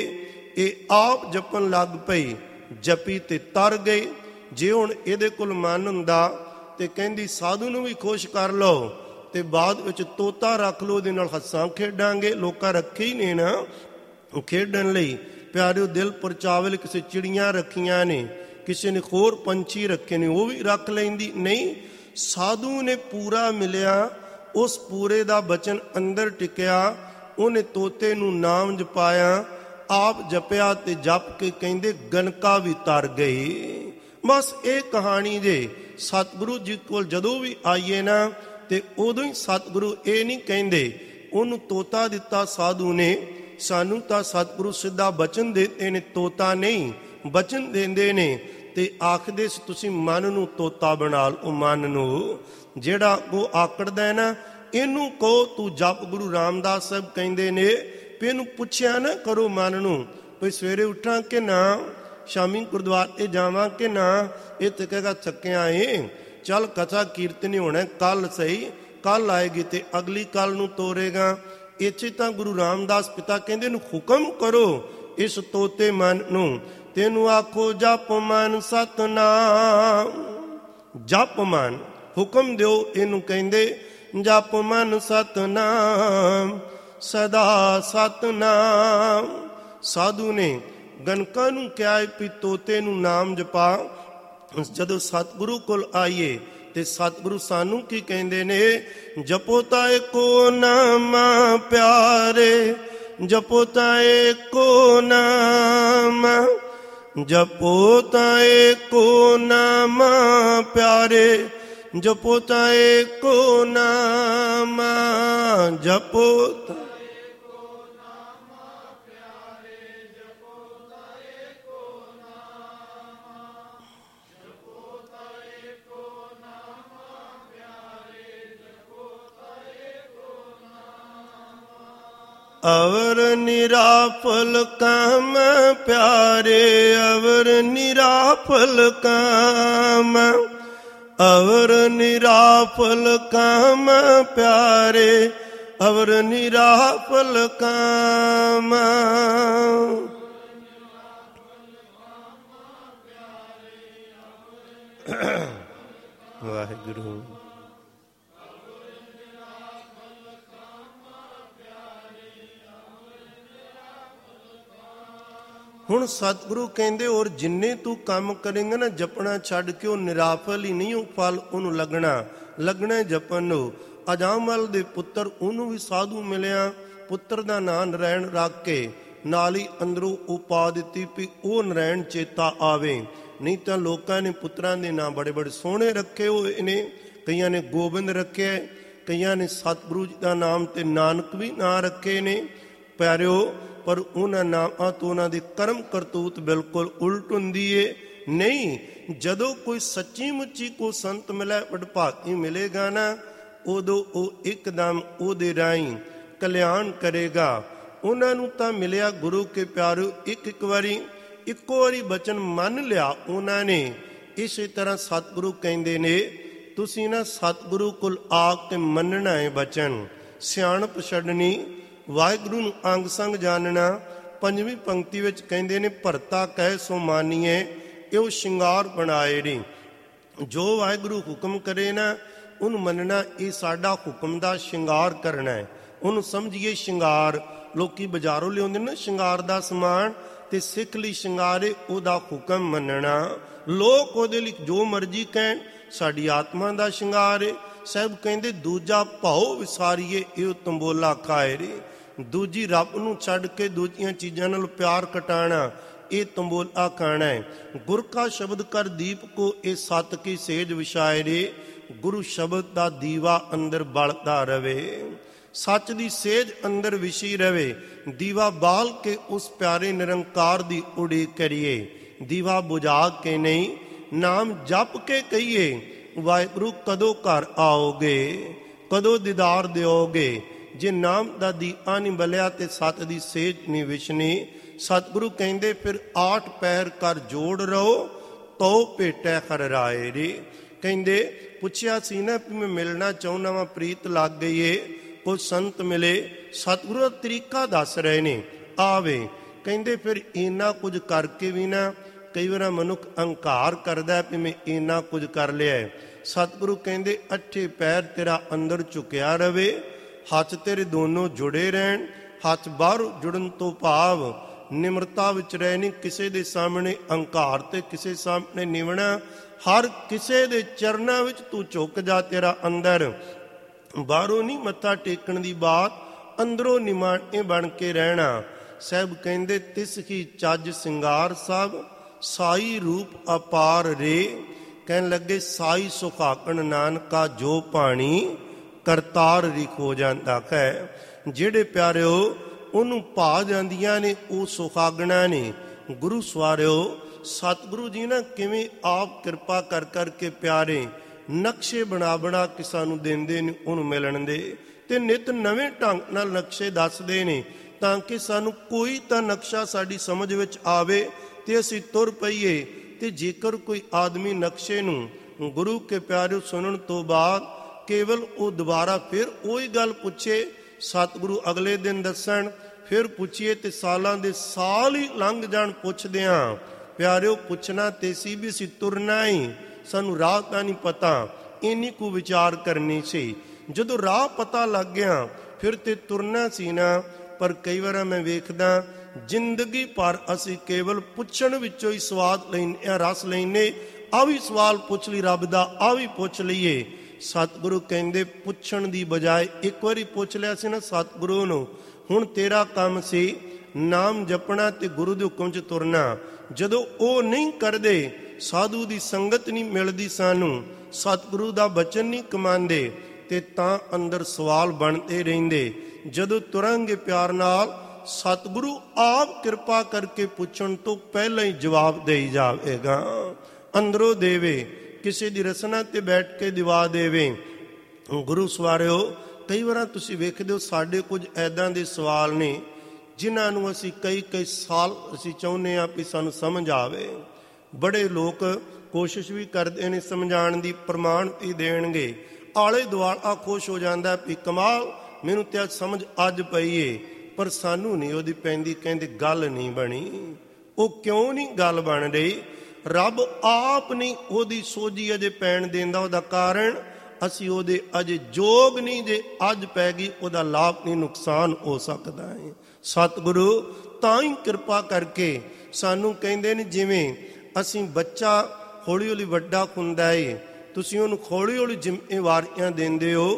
ਇਹ ਆਪ ਜਪਣ ਲੱਗ ਪਈ। ਜਪੀ ਤੇ ਤਰ ਗਏ। ਜੇ ਹੁਣ ਇਹਦੇ ਕੋਲ ਮਨ ਹੁੰਦਾ ਤੇ ਕਹਿੰਦੀ ਸਾਧੂ ਨੂੰ ਵੀ ਖੁਸ਼ ਕਰ ਲਓ ਤੇ ਬਾਅਦ ਵਿੱਚ ਤੋਤਾ ਰੱਖ ਲਓ, ਉਹਦੇ ਨਾਲ ਹੱਸਾਂ ਖੇਡਾਂਗੇ। ਲੋਕਾਂ ਰੱਖੇ ਹੀ ਨੇ ਨਾ ਖੇਡਣ ਲਈ। ਪਿਆਰਿਓ ਦਿਲ ਪਰਚਾਵੇ, ਕਿਸੇ ਚਿੜੀਆਂ ਰੱਖੀਆਂ ਨੇ, ਕਿਸੇ ਨੇ ਹੋਰ ਪੰਛੀ ਰੱਖੇ ਨੇ, ਉਹ ਵੀ ਰੱਖ ਲੈਂਦੀ। ਨਹੀਂ, ਸਾਧੂ ਨੇ ਪੂਰਾ ਮਿਲਿਆ, ਉਸ ਪੂਰੇ ਦਾ ਬਚਨ ਅੰਦਰ ਟਿਕਿਆ। ਉਹਨੇ ਤੋਤੇ ਨੂੰ ਨਾਮ ਜਪਾਇਆ, ਆਪ ਜਪਿਆ ਤੇ ਜਪ ਕੇ ਕਹਿੰਦੇ ਗਨਕਾ ਵੀ ਤਰ ਗਈ। ਬਸ ਇਹ ਕਹਾਣੀ ਜੇ ਸਤਿਗੁਰੂ ਜੀ ਕੋਲ ਜਦੋਂ ਵੀ ਆਈਏ ਨਾ ਤੇ ਉਦੋਂ ਹੀ ਸਤਿਗੁਰੂ ਇਹ ਨਹੀਂ ਕਹਿੰਦੇ ਉਹਨੂੰ ਤੋਤਾ ਦਿੱਤਾ ਸਾਧੂ ਨੇ, ਸਾਨੂੰ ਤਾਂ ਸਤਿਗੁਰੂ ਸਿੱਧਾ ਬਚਨ ਦਿੰਦੇ ਨੇ, ਤੋਤਾ ਨਹੀਂ ਬਚਨ ਦਿੰਦੇ ਨੇ। ਤੇ ਆਖਦੇ ਸੀ ਤੁਸੀਂ ਮਨ ਨੂੰ ਤੋਤਾ ਬਣਾ ਲਓ। ਮਨ ਨੂੰ ਜਿਹੜਾ ਉਹ ਆਕੜਦਾ ਹੈ ਨਾ, ਇਹਨੂੰ ਕਹੋ ਤੂੰ ਜਪ। ਗੁਰੂ ਰਾਮਦਾਸ ਸਾਹਿਬ ਕਹਿੰਦੇ ਨੇ ਵੀ ਇਹਨੂੰ ਪੁੱਛਿਆ ਨਾ ਕਰੋ ਮਨ ਨੂੰ, ਵੀ ਸਵੇਰੇ ਉੱਠਾਂ ਕਿ ਨਾ, ਸ਼ਾਮੀ ਗੁਰਦੁਆਰੇ ਜਾਵਾਂ ਕਿ ਨਾ। ਇਹ ਤੇ ਕਹੇਗਾ ਥੱਕਿਆ ਏ, ਚੱਲ ਕਥਾ ਕੀਰਤਨ ਹੋਣਾ, ਕੱਲ ਸਹੀ, ਕੱਲ ਆਏਗੀ ਤੇ ਅਗਲੀ ਕੱਲ ਨੂੰ ਤੋਰੇਗਾ। ਇੱਥੇ ਤਾਂ ਗੁਰੂ ਰਾਮਦਾਸ ਪਿਤਾ ਕਹਿੰਦੇ ਨੂੰ ਹੁਕਮ ਕਰੋ ਇਸ ਤੋਤੇ ਮਨ ਨੂੰ, ਤੈਨੂੰ ਆਖੋ ਜਪ ਮਨ ਸਤਨਾਮ। ਜਪ ਮਨ, ਹੁਕਮ ਦਿਓ ਇਹਨੂੰ, ਕਹਿੰਦੇ ਜਪ ਮਨ ਸਤਨਾਮ ਸਦਾ ਸਤਨਾਮ। ਸਾਧੂ ਨੇ ਗਨਕਾ ਨੂੰ ਕਿਹਾ ਵੀ ਤੋਤੇ ਨੂੰ ਨਾਮ ਜਪਾ। ਜਦੋਂ ਸਤਿਗੁਰੂ ਕੋਲ ਆਈਏ ਤੇ ਸਤਿਗੁਰੂ ਸਾਨੂੰ ਕੀ ਕਹਿੰਦੇ ਨੇ? ਜਪੋ ਤਾਂ ਏਕੋ ਨਾਮ ਪਿਆਰੇ, ਜਪੋ ਤਾਂ ਏਕੋ ਨਾਮ, ਜਪੋ ਤਾਂ ਏਕੋ ਨਾਮ ਪਿਆਰੇ, ਜਪੋ ਤਾਂ ਏਕੋ ਨਾਮ, ਜਪੋ ਤਾਂ ਏਕੋ ਨਾਮ ਪਿਆਰੇ, ਜਪੋ ਤਾਂ ਏਕੋ ਨਾਮ, ਜਪੋ ਤਾਂ ਏਕੋ ਨਾਮ ਪਿਆਰੇ, ਜਪੋ ਤਾਂ ਏਕੋ ਨਾਮ। ਅਵਰ ਨਿਰਾਫਲ ਕਾਮ ਪਿਆਰੇ, ਅਵਰ ਨਿਰਾਫਲ ਕਾਮ, ਅਵਰ ਨਿਰਾਫਲ ਕਾਮ ਪਿਆਰੇ, ਅਵਰ ਨਿਰਾਫਲ ਕਾਮ। ਵਾਹਿਗੁਰੂ। ਹੁਣ ਸਤਿਗੁਰੂ ਕਹਿੰਦੇ ਔਰ ਜਿੰਨੇ ਤੂੰ ਕੰਮ ਕਰੇਂਗਾ ਨਾ ਜਪਣਾ ਛੱਡ ਕੇ, ਉਹ ਨਿਰਾਫਲ ਹੀ ਨਹੀਂ, ਉਹ ਫਲ ਉਹਨੂੰ ਲੱਗਣਾ ਜਪਨ ਨੂੰ। ਅਜਾਮਲ ਦੇ ਪੁੱਤਰ, ਉਹਨੂੰ ਵੀ ਸਾਧੂ ਮਿਲਿਆ, ਪੁੱਤਰ ਦਾ ਨਾਂ ਨਰੈਣ ਰੱਖ ਕੇ ਨਾਲ ਹੀ ਅੰਦਰੋਂ ਉਹ ਪਾ ਦਿੱਤੀ ਵੀ ਉਹ ਨਰੈਣ ਚੇਤਾ ਆਵੇ। ਨਹੀਂ ਤਾਂ ਲੋਕਾਂ ਨੇ ਪੁੱਤਰਾਂ ਦੇ ਨਾਂ ਬੜੇ ਬੜੇ ਸੋਹਣੇ ਰੱਖੇ ਹੋਏ ਨੇ, ਕਈਆਂ ਨੇ ਗੋਬਿੰਦ ਰੱਖਿਆ, ਕਈਆਂ ਨੇ ਸਤਿਗੁਰੂ ਜੀ ਦਾ ਨਾਮ ਤੇ ਨਾਨਕ ਵੀ ਨਾਂ ਰੱਖੇ ਨੇ ਪਿਆਰਿਓ। ਪਰ ਉਹਨਾਂ ਨਾਮਾਂ ਤੋਂ ਉਹਨਾਂ ਦੀ ਕਰਮ ਕਰਤੂਤ ਬਿਲਕੁਲ ਉਲਟ ਹੁੰਦੀ ਏ। ਨਹੀਂ, ਜਦੋਂ ਕੋਈ ਸੱਚੀ ਮੁੱਚੀ ਕੋ ਸੰਤ ਮਿਲੇ, ਵਡਭਾਗੀ ਮਿਲੇਗਾ ਨਾ, ਉਦੋਂ ਉਹ ਇੱਕਦਮ ਉਹਦੇ ਰਾਹੀਂ ਕਲਿਆਣ ਕਰੇਗਾ। ਉਹਨਾਂ ਨੂੰ ਤਾਂ ਮਿਲਿਆ ਗੁਰੂ ਕੇ ਪਿਆਰਿਓ ਇੱਕ ਵਾਰੀ, ਇੱਕੋ ਵਾਰੀ ਬਚਨ ਮੰਨ ਲਿਆ ਉਹਨਾਂ ਨੇ। ਇਸੇ ਤਰ੍ਹਾਂ ਸਤਿਗੁਰੂ ਕਹਿੰਦੇ ਨੇ ਤੁਸੀਂ ਨਾ ਸਤਿਗੁਰੂ ਕੋਲ ਆ ਕੇ ਮੰਨਣਾ ਹੈ ਬਚਨ, ਸਿਆਣਪ ਛੱਡਣੀ, ਵਾਹਿਗੁਰੂ ਨੂੰ ਅੰਗ ਸੰਗ ਜਾਣਨਾ। ਪੰਜਵੀਂ ਪੰਕਤੀ ਵਿੱਚ ਕਹਿੰਦੇ ਨੇ ਭਰਤਾ ਕਹਿ ਸੋ ਮਾਨੀਏ, ਇਹ ਸ਼ਿੰਗਾਰ ਬਣਾਏ ਨੇ। ਜੋ ਵਾਹਿਗੁਰੂ ਹੁਕਮ ਕਰੇ ਨਾ ਉਹਨੂੰ ਮੰਨਣਾ, ਇਹ ਸਾਡਾ ਹੁਕਮ ਦਾ ਸ਼ਿੰਗਾਰ ਕਰਨਾ ਹੈ। ਉਹਨੂੰ ਸਮਝੀਏ ਸ਼ਿੰਗਾਰ। ਲੋਕੀ ਬਾਜ਼ਾਰੋਂ ਲਿਆਉਂਦੇ ਨੇ ਸ਼ਿੰਗਾਰ ਦਾ ਸਮਾਨ, ਤੇ ਸਿੱਖ ਲਈ ਸ਼ਿੰਗਾਰੇ ਉਹਦਾ ਹੁਕਮ ਮੰਨਣਾ। ਲੋਕ ਉਹਦੇ ਲਈ ਜੋ ਮਰਜ਼ੀ ਕਹਿਣ, ਸਾਡੀ ਆਤਮਾ ਦਾ ਸ਼ਿੰਗਾਰ ਏ। ਸਾਹਿਬ ਕਹਿੰਦੇ ਦੂਜਾ ਭਾਉ ਵਿਸਾਰੀਏ, ਇਹ ਤੰਬੋਲਾ ਖਾਏ ਰੇ। ਦੂਜੀ ਰੱਬ ਨੂੰ ਛੱਡ ਕੇ ਦੂਜੀਆਂ ਚੀਜ਼ਾਂ ਨਾਲ ਪਿਆਰ ਕਟਾਣਾ, ਇਹ ਤੰਬੋਲਾ ਖਾਣਾ ਹੈ। ਗੁਰ ਕਾ ਸ਼ਬਦ ਕਰ ਦੀਪ ਕੋ, ਇਹ ਸਤ ਕੀ ਸੇਜ ਵਿਛਾਏ ਰੇ। ਗੁਰੂ ਸ਼ਬਦ ਦਾ ਦੀਵਾ ਅੰਦਰ ਬਲਦਾ ਰਵੇ, ਸੱਚ ਦੀ ਸੇਜ ਅੰਦਰ ਵਿਛੀ ਰਵੇ। ਦੀਵਾ ਬਾਲ ਕੇ ਉਸ ਪਿਆਰੇ ਨਿਰੰਕਾਰ ਦੀ ਉਡੀਕ ਕਰੀਏ। ਦੀਵਾ ਬੁਝਾ ਕੇ ਨਹੀਂ, ਨਾਮ ਜਪ ਕੇ ਕਹੀਏ ਵਾਹਿਗੁਰੂ ਕਦੋਂ ਘਰ ਆਓਗੇ, ਕਦੋਂ ਦੀਦਾਰ ਦਿਓਗੇ। ਜੇ ਨਾਮ ਦਾ ਦੀਵਾ ਨਹੀਂ ਬਲਿਆ ਤੇ ਸਤ ਦੀ ਸੇਜ ਨਹੀਂ ਵਿਛਣੀ। ਸਤਿਗੁਰੂ ਕਹਿੰਦੇ ਫਿਰ 8 ਪੈਰ ਕਰ ਜੋੜ ਰਹੋ, ਤੋ ਭੇਟੈ ਹਰ ਰਾਏ ਰੇ। ਕਹਿੰਦੇ ਪੁੱਛਿਆ ਸੀ ਨਾ ਵੀ ਮੈਂ ਮਿਲਣਾ ਚਾਹੁੰਦਾ ਵਾਂ, ਪ੍ਰੀਤ ਲੱਗ ਗਈ ਏ। ਕੁਝ ਸੰਤ ਮਿਲੇ, ਸਤਿਗੁਰੂ ਦਾ ਤਰੀਕਾ ਦੱਸ ਰਹੇ ਨੇ, ਆਵੇ। ਕਹਿੰਦੇ ਫਿਰ ਇੰਨਾ ਕੁਝ ਕਰਕੇ ਵੀ ਨਾ ਕਈ ਵਾਰ ਮਨੁੱਖ ਅਹੰਕਾਰ ਕਰਦਾ ਵੀ ਮੈਂ ਇੰਨਾ ਕੁਝ ਕਰ ਲਿਆ। ਸਤਿਗੁਰੂ ਕਹਿੰਦੇ 8 ਪੈਰ ਤੇਰਾ ਅੰਦਰ ਝੁਕਿਆ ਰਵੇ, ਹੱਥ ਤੇਰੇ ਦੋਨੋਂ ਜੁੜੇ ਰਹਿਣ। ਹੱਥ ਬਾਹਰ ਜੁੜਨ ਤੋਂ ਭਾਵ ਨਿਮਰਤਾ ਵਿੱਚ ਰਹਿਣੀ, ਕਿਸੇ ਦੇ ਸਾਹਮਣੇ ਅਹੰਕਾਰ ਤੇ ਕਿਸੇ ਸਾਹਮਣੇ ਨਿਵਣਾ। ਹਰ ਕਿਸੇ ਦੇ ਚਰਨਾਂ ਵਿੱਚ ਤੂੰ ਝੁਕ ਜਾ, ਤੇਰਾ ਅੰਦਰ ਬਾਹਰੋਂ ਨਹੀਂ ਮੱਥਾ ਟੇਕਣ ਦੀ ਬਾਤ, ਅੰਦਰੋਂ ਨਿਮਾਣੇ ਬਣ ਕੇ ਰਹਿਣਾ। ਸਾਹਿਬ ਕਹਿੰਦੇ ਤਿਸ ਕੀ ਚੱਜ ਸਿੰਗਾਰ ਸਭ, ਸਾਈ ਰੂਪ ਅਪਾਰ ਰੇ। ਕਹਿਣ ਲੱਗੇ ਸਾਈ ਸੁਖਾਕਣ ਨਾਨਕਾ, ਜੋ ਪਾਣੀ ਕਰਤਾਰ ਰਿਖ ਹੋ ਜਾਂਦਾ ਹੈ। ਜਿਹੜੇ ਪਿਆਰਿਓ ਉਹਨੂੰ ਭਾ ਜਾਂਦੀਆਂ ਨੇ ਉਹ ਸੁਖਾਗਣਾ ਨੇ। ਗੁਰੂ ਸਵਾਰਿਓ ਸਤਿਗੁਰੂ ਜੀ ਨਾ ਕਿਵੇਂ ਆਪ ਕਿਰਪਾ ਕਰ ਕਰਕੇ ਪਿਆਰੇ ਨਕਸ਼ੇ ਬਣਾ ਕੇ ਸਾਨੂੰ ਦਿੰਦੇ ਨੇ ਉਹਨੂੰ ਮਿਲਣ ਦੇ, ਤੇ ਨਿਤ ਨਵੇਂ ਢੰਗ ਨਾਲ ਨਕਸ਼ੇ ਦੱਸਦੇ ਨੇ ਤਾਂ ਕਿ ਸਾਨੂੰ ਕੋਈ ਤਾਂ ਨਕਸ਼ਾ ਸਾਡੀ ਸਮਝ ਵਿੱਚ ਆਵੇ ਤੇ ਅਸੀਂ ਤੁਰ ਪਈਏ। ਤੇ ਜੇਕਰ ਕੋਈ ਆਦਮੀ ਨਕਸ਼ੇ ਨੂੰ ਗੁਰੂ ਕੇ ਪਿਆਰਿਓ ਸੁਣਨ ਤੋਂ ਬਾਅਦ ਕੇਵਲ ਉਹ ਦੁਬਾਰਾ ਫਿਰ ਉਹੀ ਗੱਲ ਪੁੱਛੇ, ਸਤਿਗੁਰੂ ਅਗਲੇ ਦਿਨ ਦੱਸਣ, ਫਿਰ ਪੁੱਛੀਏ ਤੇ ਸਾਲਾਂ ਦੇ ਸਾਲ ਹੀ ਲੰਘ ਜਾਣ ਪੁੱਛਦਿਆਂ। ਪਿਆਰਿਓ ਪੁੱਛਣਾ ਤੇ ਸੀ ਵੀ ਅਸੀਂ ਤੁਰਨਾ ਹੀ, ਸਾਨੂੰ ਰਾਹ ਤਾਂ ਨਹੀਂ ਪਤਾ, ਇੰਨੀ ਕੁ ਵਿਚਾਰ ਕਰਨੀ ਸੀ। ਜਦੋਂ ਰਾਹ ਪਤਾ ਲੱਗ ਗਿਆ ਫਿਰ ਤੇ ਤੁਰਨਾ ਸੀ ਨਾ। ਪਰ ਕਈ ਵਾਰ ਮੈਂ ਵੇਖਦਾ ਜ਼ਿੰਦਗੀ ਭਰ ਅਸੀਂ ਕੇਵਲ ਪੁੱਛਣ ਵਿੱਚੋਂ ਹੀ ਸਵਾਦ ਲੈਂਦੇ, ਰਸ ਲੈਂਦੇ। ਆ ਵੀ ਸਵਾਲ ਪੁੱਛ ਲਈ ਰੱਬ ਦਾ, ਆ ਵੀ ਪੁੱਛ ਲਈਏ। ਸਤਿਗੁਰੂ ਕਹਿੰਦੇ ਪੁੱਛਣ ਦੀ ਬਜਾਏ ਇੱਕ ਵਾਰੀ ਪੁੱਛ ਲਿਆ ਸੀ ਨਾ ਸਤਿਗੁਰੂ ਨੂੰ, ਹੁਣ ਤੇਰਾ ਕੰਮ ਸੀ ਨਾਮ ਜਪਣਾ ਤੇ ਗੁਰੂ ਦੇ ਹੁਕਮ 'ਚ ਤੁਰਨਾ। ਜਦੋਂ ਉਹ ਨਹੀਂ ਕਰਦੇ, ਸਾਧੂ ਦੀ ਸੰਗਤ ਨਹੀਂ ਮਿਲਦੀ, ਸਾਨੂੰ ਸਤਿਗੁਰੂ ਦਾ ਬਚਨ ਨਹੀਂ ਕਮਾਉਂਦੇ, ਤੇ ਤਾਂ ਅੰਦਰ ਸਵਾਲ ਬਣਦੇ ਰਹਿੰਦੇ। ਜਦੋਂ ਤੁਰਾਂਗੇ ਪਿਆਰ ਨਾਲ, ਸਤਿਗੁਰੂ ਆਪ ਕਿਰਪਾ ਕਰਕੇ ਪੁੱਛਣ ਤੋਂ ਪਹਿਲਾਂ ਹੀ ਜਵਾਬ ਦੇਈ ਜਾਵੇਗਾ, ਅੰਦਰੋਂ ਦੇਵੇ, ਕਿਸੇ ਦੀ ਰਸਨਾ ਤੇ ਬੈਠ ਕੇ ਦਿਵਾ ਦੇਵੇ। ਗੁਰੂ ਸਵਾਰਿਓ ਕਈ ਵਾਰ ਤੁਸੀਂ ਵੇਖਦੇ ਹੋ ਸਾਡੇ ਕੁਝ ਐਦਾਂ ਦੇ ਸਵਾਲ ਨੇ ਜਿਨ੍ਹਾਂ ਨੂੰ ਅਸੀਂ ਕਈ ਸਾਲ ਅਸੀਂ ਚਾਹੁੰਦੇ ਹਾਂ ਵੀ ਸਾਨੂੰ ਸਮਝ ਆਵੇ। ਬੜੇ ਲੋਕ ਕੋਸ਼ਿਸ਼ ਵੀ ਕਰਦੇ ਨੇ ਸਮਝਾਉਣ ਦੀ, ਪ੍ਰਮਾਣ ਵੀ ਦੇਣਗੇ, ਆਲੇ ਦੁਆਲਾ ਖੁਸ਼ ਹੋ ਜਾਂਦਾ ਵੀ ਕਮਾਲ, ਮੈਨੂੰ ਤੇ ਅੱਜ ਸਮਝ ਅੱਜ ਪਈ ਏ, ਪਰ ਸਾਨੂੰ ਨਹੀਂ ਉਹਦੀ ਪੈਂਦੀ। ਕਹਿੰਦੇ ਗੱਲ ਨਹੀਂ ਬਣੀ। ਉਹ ਕਿਉਂ ਨਹੀਂ ਗੱਲ ਬਣ ਰਹੀ? ਰੱਬ ਆਪ ਨਹੀਂ ਉਹਦੀ ਸੋਝੀ ਅਜੇ ਪੈਣ ਦਿੰਦਾ। ਉਹਦਾ ਕਾਰਨ ਅਸੀਂ ਉਹਦੇ ਅਜੇ ਜੋਗ ਨਹੀਂ, ਜੇ ਅੱਜ ਪੈ ਗਈ ਉਹਦਾ ਲਾਭ ਨਹੀਂ, ਨੁਕਸਾਨ ਹੋ ਸਕਦਾ ਹੈ। ਸਤਿਗੁਰੂ ਤਾਂ ਹੀ ਕਿਰਪਾ ਕਰਕੇ ਸਾਨੂੰ ਕਹਿੰਦੇ ਨੇ, ਜਿਵੇਂ ਅਸੀਂ ਬੱਚਾ ਹੌਲੀ ਹੌਲੀ ਵੱਡਾ ਹੁੰਦਾ ਏ, ਤੁਸੀਂ ਉਹਨੂੰ ਹੌਲੀ ਹੌਲੀ ਜ਼ਿੰਮੇਵਾਰੀਆਂ ਦਿੰਦੇ ਹੋ,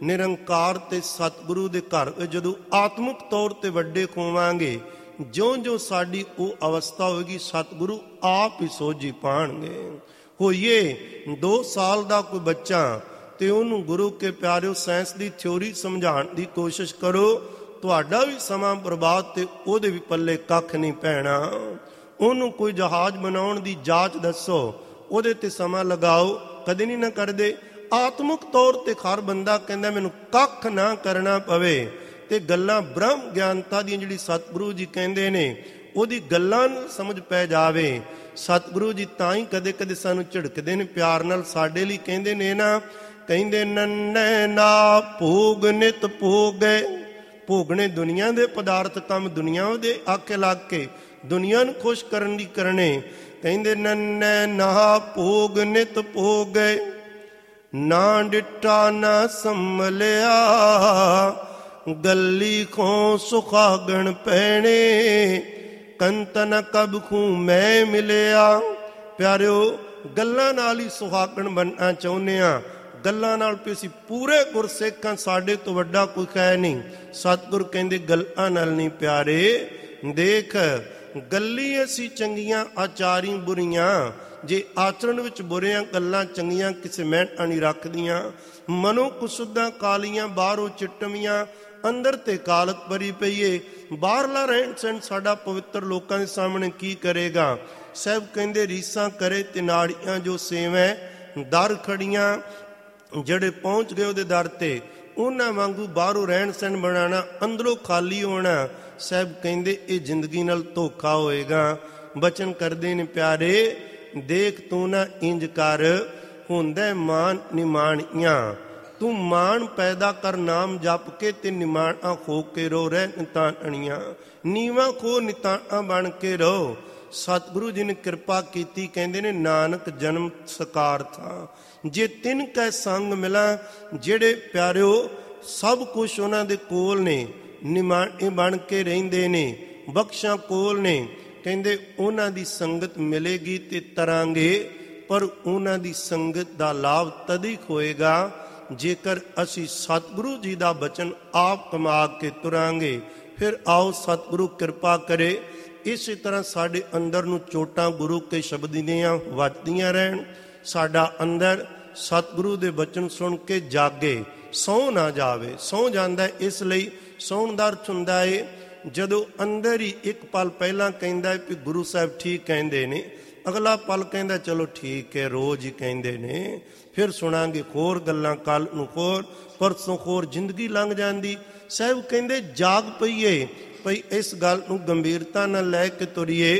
ਨਿਰੰਕਾਰ ਤੇ ਸਤਿਗੁਰੂ ਦੇ ਘਰ ਵਿੱਚ ਜਦੋਂ ਆਤਮਿਕ ਤੌਰ ਤੇ ਵੱਡੇ ਹੋਵਾਂਗੇ, ਜਿਉਂ-ਜਿਉਂ ਸਾਡੀ ਉਹ ਅਵਸਥਾ ਹੋਏਗੀ, ਸਤਿਗੁਰੂ ਆਪ ਹੀ ਸੋਝੀ ਪਾਣਗੇ। ਹੋਈਏ 2 ਸਾਲ ਦਾ ਕੋਈ ਬੱਚਾ ਤੇ ਉਹਨੂੰ ਗੁਰੂ ਕੇ ਪਿਆਰਿਓ ਸਾਇੰਸ ਦੀ ਥਿਉਰੀ ਸਮਝਾਉਣ ਦੀ ਕੋਸ਼ਿਸ਼ ਕਰੋ, ਤੁਹਾਡਾ ਵੀ ਸਮਾਂ ਬਰਬਾਦ ਤੇ ਉਹਦੇ ਵੀ ਪੱਲੇ ਕੱਖ ਨਹੀਂ ਪੈਣਾ। ਉਹਨੂੰ ਕੋਈ ਜਹਾਜ਼ ਬਣਾਉਣ ਦੀ ਜਾਂਚ ਦੱਸੋ, ਉਹਦੇ ਤੇ ਸਮਾਂ ਲਗਾਓ, ਕਦੇ ਨਹੀਂ ਨਾ ਕਰਦੇ। ਆਤਮਿਕ ਤੌਰ ਤੇ ਹਰ ਬੰਦਾ ਕਹਿੰਦਾ ਮੈਨੂੰ ਕੱਖ ਨਾ ਕਰਨਾ ਪਵੇ, ਤੇ ਗੱਲਾਂ ਬ੍ਰਹਮ ਗਿਆਨਤਾ ਦੀਆਂ ਜਿਹੜੀ ਸਤਿਗੁਰੂ ਜੀ ਕਹਿੰਦੇ ਨੇ ਉਹਦੀ ਗੱਲਾਂ ਨੂੰ ਸਮਝ ਪੈ ਜਾਵੇ। ਸਤਿਗੁਰੂ ਜੀ ਤਾਂ ਹੀ ਕਦੇ ਕਦੇ ਸਾਨੂੰ ਝਿੜਕਦੇ ਨੇ, ਪਿਆਰ ਨਾਲ ਸਾਡੇ ਲਈ ਕਹਿੰਦੇ ਨੇ ਨਾ, ਕਹਿੰਦੇ ਨੰਨੇ ਨਾ ਭੋਗ ਨਿਤ ਭੋਗੇ। ਭੋਗਣੇ ਦੁਨੀਆ ਦੇ ਪਦਾਰਥ, ਕੰਮ ਦੁਨੀਆ ਦੇ ਆਖੇ ਲੱਗ ਕੇ ਦੁਨੀਆ ਨੂੰ ਖੁਸ਼ ਕਰਨ ਦੀ ਕਰਨੇ। ਕਹਿੰਦੇ ਨੰਨੇ ਨਾ ਭੋਗ ਨਿਤ ਭੋਗੇ, ਨਾ ਡਿੱਟਾ ਨਾ ਸੰਭਲਿਆ, ਗੱਲੀ ਖੋਂ ਸੁਖਾਗਣ ਪੈਣੇ, ਕੰਤਨ ਕਬ ਖੂੰ ਮੈਂ ਮਿਲਿਆ। ਪਿਆਰਿਓ, ਗੱਲਾਂ ਨਾਲ ਹੀ ਸੁਹਾਗਣ ਬਣਨਾ ਚਾਹੁੰਦੇ ਹਾਂ, ਗੱਲਾਂ ਨਾਲ ਵੀ ਅਸੀਂ ਪੂਰੇ ਗੁਰਸਿੱਖਾਂ, ਸਾਡੇ ਤੋਂ ਵੱਡਾ ਕੋਈ ਹੈ ਨਹੀਂ। ਸਤਿਗੁਰ ਕਹਿੰਦੇ ਗੱਲਾਂ ਨਾਲ ਨਹੀਂ ਪਿਆਰੇ, ਦੇਖ ਗੱਲੀ ਅਸੀਂ ਚੰਗੀਆਂ, ਆਚਾਰੀ ਬੁਰੀਆਂ। ਜੇ ਆਚਰਣ ਵਿੱਚ ਬੁਰੀਆਂ, ਗੱਲਾਂ ਚੰਗੀਆਂ ਕਿਸੇ ਮਿਹਨਤ ਨਹੀਂ ਰੱਖਦੀਆਂ। ਮਨੋਂ ਕੁਸੁੱਧਾਂ ਕਾਲੀਆਂ, ਬਾਹਰੋਂ ਚਿੱਟਵੀਆਂ, ਅੰਦਰ ਤੇ ਕਾਲਤ ਭਰੀ ਪਈਏ। ਬਾਹਰਲਾ ਰਹਿਣ ਸਹਿਣ ਸਾਡਾ ਪਵਿੱਤਰ ਲੋਕਾਂ ਦੇ ਸਾਹਮਣੇ ਕੀ ਕਰੇਗਾ? ਸਭ ਕਹਿੰਦੇ ਰੀਸਾਂ ਕਰੇ ਤੇ ਨਾੜੀਆਂ ਜੋ ਸੇਵੈ, ਦਰ ਖੜੀਆਂ। ਜਿਹੜੇ ਪਹੁੰਚ ਗਏ ਉਹਦੇ ਦਰ ਤੇ, ਉਹਨਾਂ ਵਾਂਗੂ ਬਾਹਰੋਂ ਰਹਿਣ ਸਹਿਣ ਬਣਾਉਣਾ, ਅੰਦਰੋਂ ਖਾਲੀ ਹੋਣਾ। ਸਭ ਕਹਿੰਦੇ ਇਹ ਜ਼ਿੰਦਗੀ ਨਾਲ ਧੋਖਾ ਹੋਏਗਾ। ਬਚਨ ਕਰਦੇ ਨੇ ਪਿਆਰੇ, ਦੇਖ ਤੂੰ ਨਾ ਇੰਜ ਕਰ, ਹੁੰਦਾ ਮਾਨ ਨਿਮਾਣੀਆਂ। ਤੂੰ ਮਾਣ ਪੈਦਾ ਕਰ ਨਾਮ ਜਪ ਕੇ, ਤੇ ਨਿਮਾਣਾ ਹੋ ਕੇ ਰੋ ਰਹਿ ਨਿਤਾਣੀਆਂ। ਨੀਵਾਂ ਖੋ ਨਿਤਾਣਾ ਬਣ ਕੇ ਰਹੋ। ਸਤਿਗੁਰੂ ਜੀ ਨੇ ਕਿਰਪਾ ਕੀਤੀ, ਕਹਿੰਦੇ ਨੇ ਨਾਨਕ ਜਨਮ ਸਕਾਰ ਥਾ, ਜੇ ਤਿੰਨ ਕੈ ਸੰਗ ਮਿਲਾਂ। ਜਿਹੜੇ ਪਿਆਰਿਓ ਸਭ ਕੁਛ ਉਹਨਾਂ ਦੇ ਕੋਲ ਨੇ, ਨਿਮਾਣੇ ਬਣ ਕੇ ਰਹਿੰਦੇ ਨੇ, ਬਖਸ਼ਾਂ ਕੋਲ ਨੇ। ਕਹਿੰਦੇ ਉਹਨਾਂ ਦੀ ਸੰਗਤ ਮਿਲੇਗੀ ਤੇ ਤਰਾਂਗੇ, ਪਰ ਉਹਨਾਂ ਦੀ ਸੰਗਤ ਦਾ ਲਾਭ ਤਦ ਹੀ ਹੋਏਗਾ ਜੇਕਰ ਅਸੀਂ ਸਤਿਗੁਰੂ ਜੀ ਦਾ ਬਚਨ ਆਪ ਕਮਾ ਕੇ ਤੁਰਾਂਗੇ। ਫਿਰ ਆਓ ਸਤਿਗੁਰੂ ਕਿਰਪਾ ਕਰੇ, ਇਸੇ ਤਰ੍ਹਾਂ ਸਾਡੇ ਅੰਦਰ ਨੂੰ ਚੋਟਾਂ ਗੁਰੂ ਕੇ ਸ਼ਬਦ ਦੀਆਂ ਵੱਜਦੀਆਂ ਰਹਿਣ। ਸਾਡਾ ਅੰਦਰ ਸਤਿਗੁਰੂ ਦੇ ਬਚਨ ਸੁਣ ਕੇ ਜਾਗੇ, ਸੌਂ ਨਾ ਜਾਵੇ। ਸੌਂ ਜਾਂਦਾ ਇਸ ਲਈ, ਸੌਣ ਦਾ ਅਰਥ ਹੁੰਦਾ ਏ ਜਦੋਂ ਅੰਦਰ ਹੀ ਇੱਕ ਪਲ ਪਹਿਲਾਂ ਕਹਿੰਦਾ ਵੀ ਗੁਰੂ ਸਾਹਿਬ ਠੀਕ ਕਹਿੰਦੇ ਨੇ, ਅਗਲਾ ਪਲ ਕਹਿੰਦਾ ਚਲੋ ਠੀਕ ਹੈ, ਰੋਜ਼ ਹੀ ਕਹਿੰਦੇ ਨੇ, ਫਿਰ ਸੁਣਾਂਗੇ ਹੋਰ ਗੱਲਾਂ, ਕੱਲ ਨੂੰ ਹੋਰ, ਪਰਸੋਂ ਹੋਰ, ਜ਼ਿੰਦਗੀ ਲੰਘ ਜਾਂਦੀ। ਸਾਹਿਬ ਕਹਿੰਦੇ ਜਾਗ ਪਈਏ, ਭਈ ਇਸ ਗੱਲ ਨੂੰ ਗੰਭੀਰਤਾ ਨਾਲ ਲੈ ਕੇ ਤੁਰੀਏ।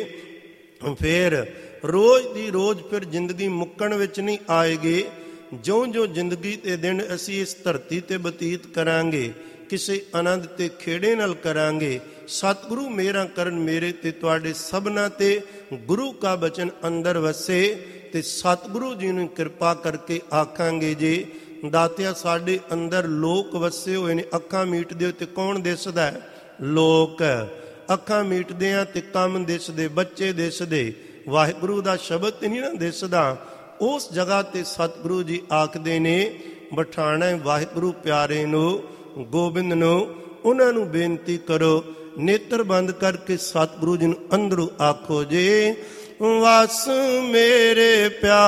ਫਿਰ ਰੋਜ਼ ਦੀ ਰੋਜ਼ ਫਿਰ ਜ਼ਿੰਦਗੀ ਮੁੱਕਣ ਵਿੱਚ ਨਹੀਂ ਆਏਗੀ। ਜਿਉਂ-ਜਿਉਂ ਜ਼ਿੰਦਗੀ ਦੇ ਦਿਨ ਅਸੀਂ ਇਸ ਧਰਤੀ ਤੇ ਬਤੀਤ ਕਰਾਂਗੇ, ਕਿਸੇ ਆਨੰਦ ਤੇ ਖੇੜੇ ਨਾਲ ਕਰਾਂਗੇ। ਸਤਿਗੁਰੂ ਮੇਰਾ ਕਰਨ ਮੇਰੇ ਤੇ ਤੁਹਾਡੇ ਸਭਨਾਂ ਤੇ ਗੁਰੂ ਕਾ ਬਚਨ ਅੰਦਰ ਵਸੇ, ਤੇ ਸਤਿਗੁਰੂ ਜੀ ਨੂੰ ਕਿਰਪਾ ਕਰਕੇ ਆਖਾਂਗੇ ਜੀ ਦਾਤਿਆ ਸਾਡੇ ਅੰਦਰ ਲੋਕ ਵਸੇ ਹੋਏ ਨੇ। ਅੱਖਾਂ ਮੀਟਦੇ ਹੋ ਤੇ ਕੌਣ ਦਿਸਦਾ ਹੈ? ਲੋਕ। ਅੱਖਾਂ ਮੀਟਦੇ ਆ ਤੇ ਕੰਮ ਦਿਸਦੇ, ਬੱਚੇ ਦਿਸਦੇ, ਵਾਹਿਗੁਰੂ ਦਾ ਸ਼ਬਦ ਤੇ ਨਹੀਂ ਨਾ ਦਿਸਦਾ। ਉਸ ਜਗ੍ਹਾ ਤੇ ਸਤਿਗੁਰੂ ਜੀ ਆਖਦੇ ਨੇ ਬਿਠਾਣਾ ਵਾਹਿਗੁਰੂ ਪਿਆਰੇ ਨੂੰ, ਗੋਬਿੰਦ ਨੂੰ। ਉਹਨਾਂ ਨੂੰ ਬੇਨਤੀ ਕਰੋ, ਨੇਤਰ ਬੰਦ ਕਰਕੇ ਸਤਿਗੁਰੂ ਜੀ ਨੂੰ ਅੰਦਰੋਂ ਆਖੋ ਜੀ ਵਸ ਮੇਰੇ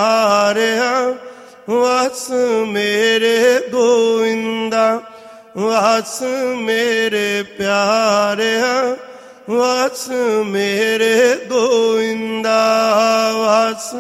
ਪਿਆਰਿਆ, ਵਸ ਮੇਰੇ ਗੋਇੰਦਾ, ਵਸ ਮੇਰੇ ਪਿਆਰਿਆ, ਵਸ ਮੇਰੇ ਗੋਇੰਦਾ, ਵਸ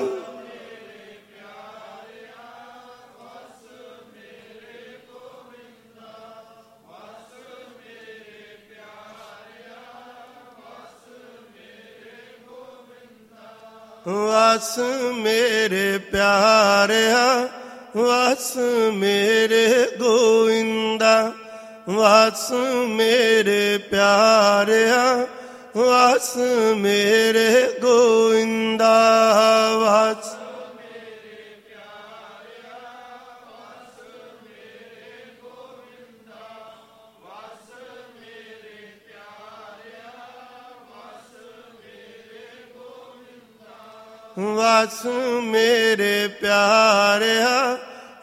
ਵਸ ਮੇਰੇ ਪਿਆਰਿਆ, ਵਸ ਮੇਰੇ ਗੋਇੰਦਾ, ਵਸ ਮੇਰੇ ਪਿਆਰਿਆ, ਵਸ ਮੇਰੇ ਗੋਇੰਦਾ, ਵਸ ਵਸ ਮੇਰੇ ਪਿਆਰਿਆ,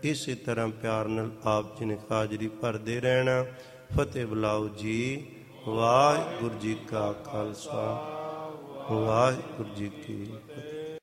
ਇਸੇ ਤਰ੍ਹਾਂ ਪਿਆਰ ਨਾਲ ਆਪ ਜੀ ਨੇ ਹਾਜ਼ਰੀ ਭਰਦੇ ਰਹਿਣਾ। ਫਤਿਹ ਬੁਲਾਓ ਜੀ। ਵਾਹਿਗੁਰੂ ਜੀ ਕਾ ਖਾਲਸਾ, ਵਾਹਿਗੁਰੂ ਜੀ ਕੀ ਫਤਿਹ।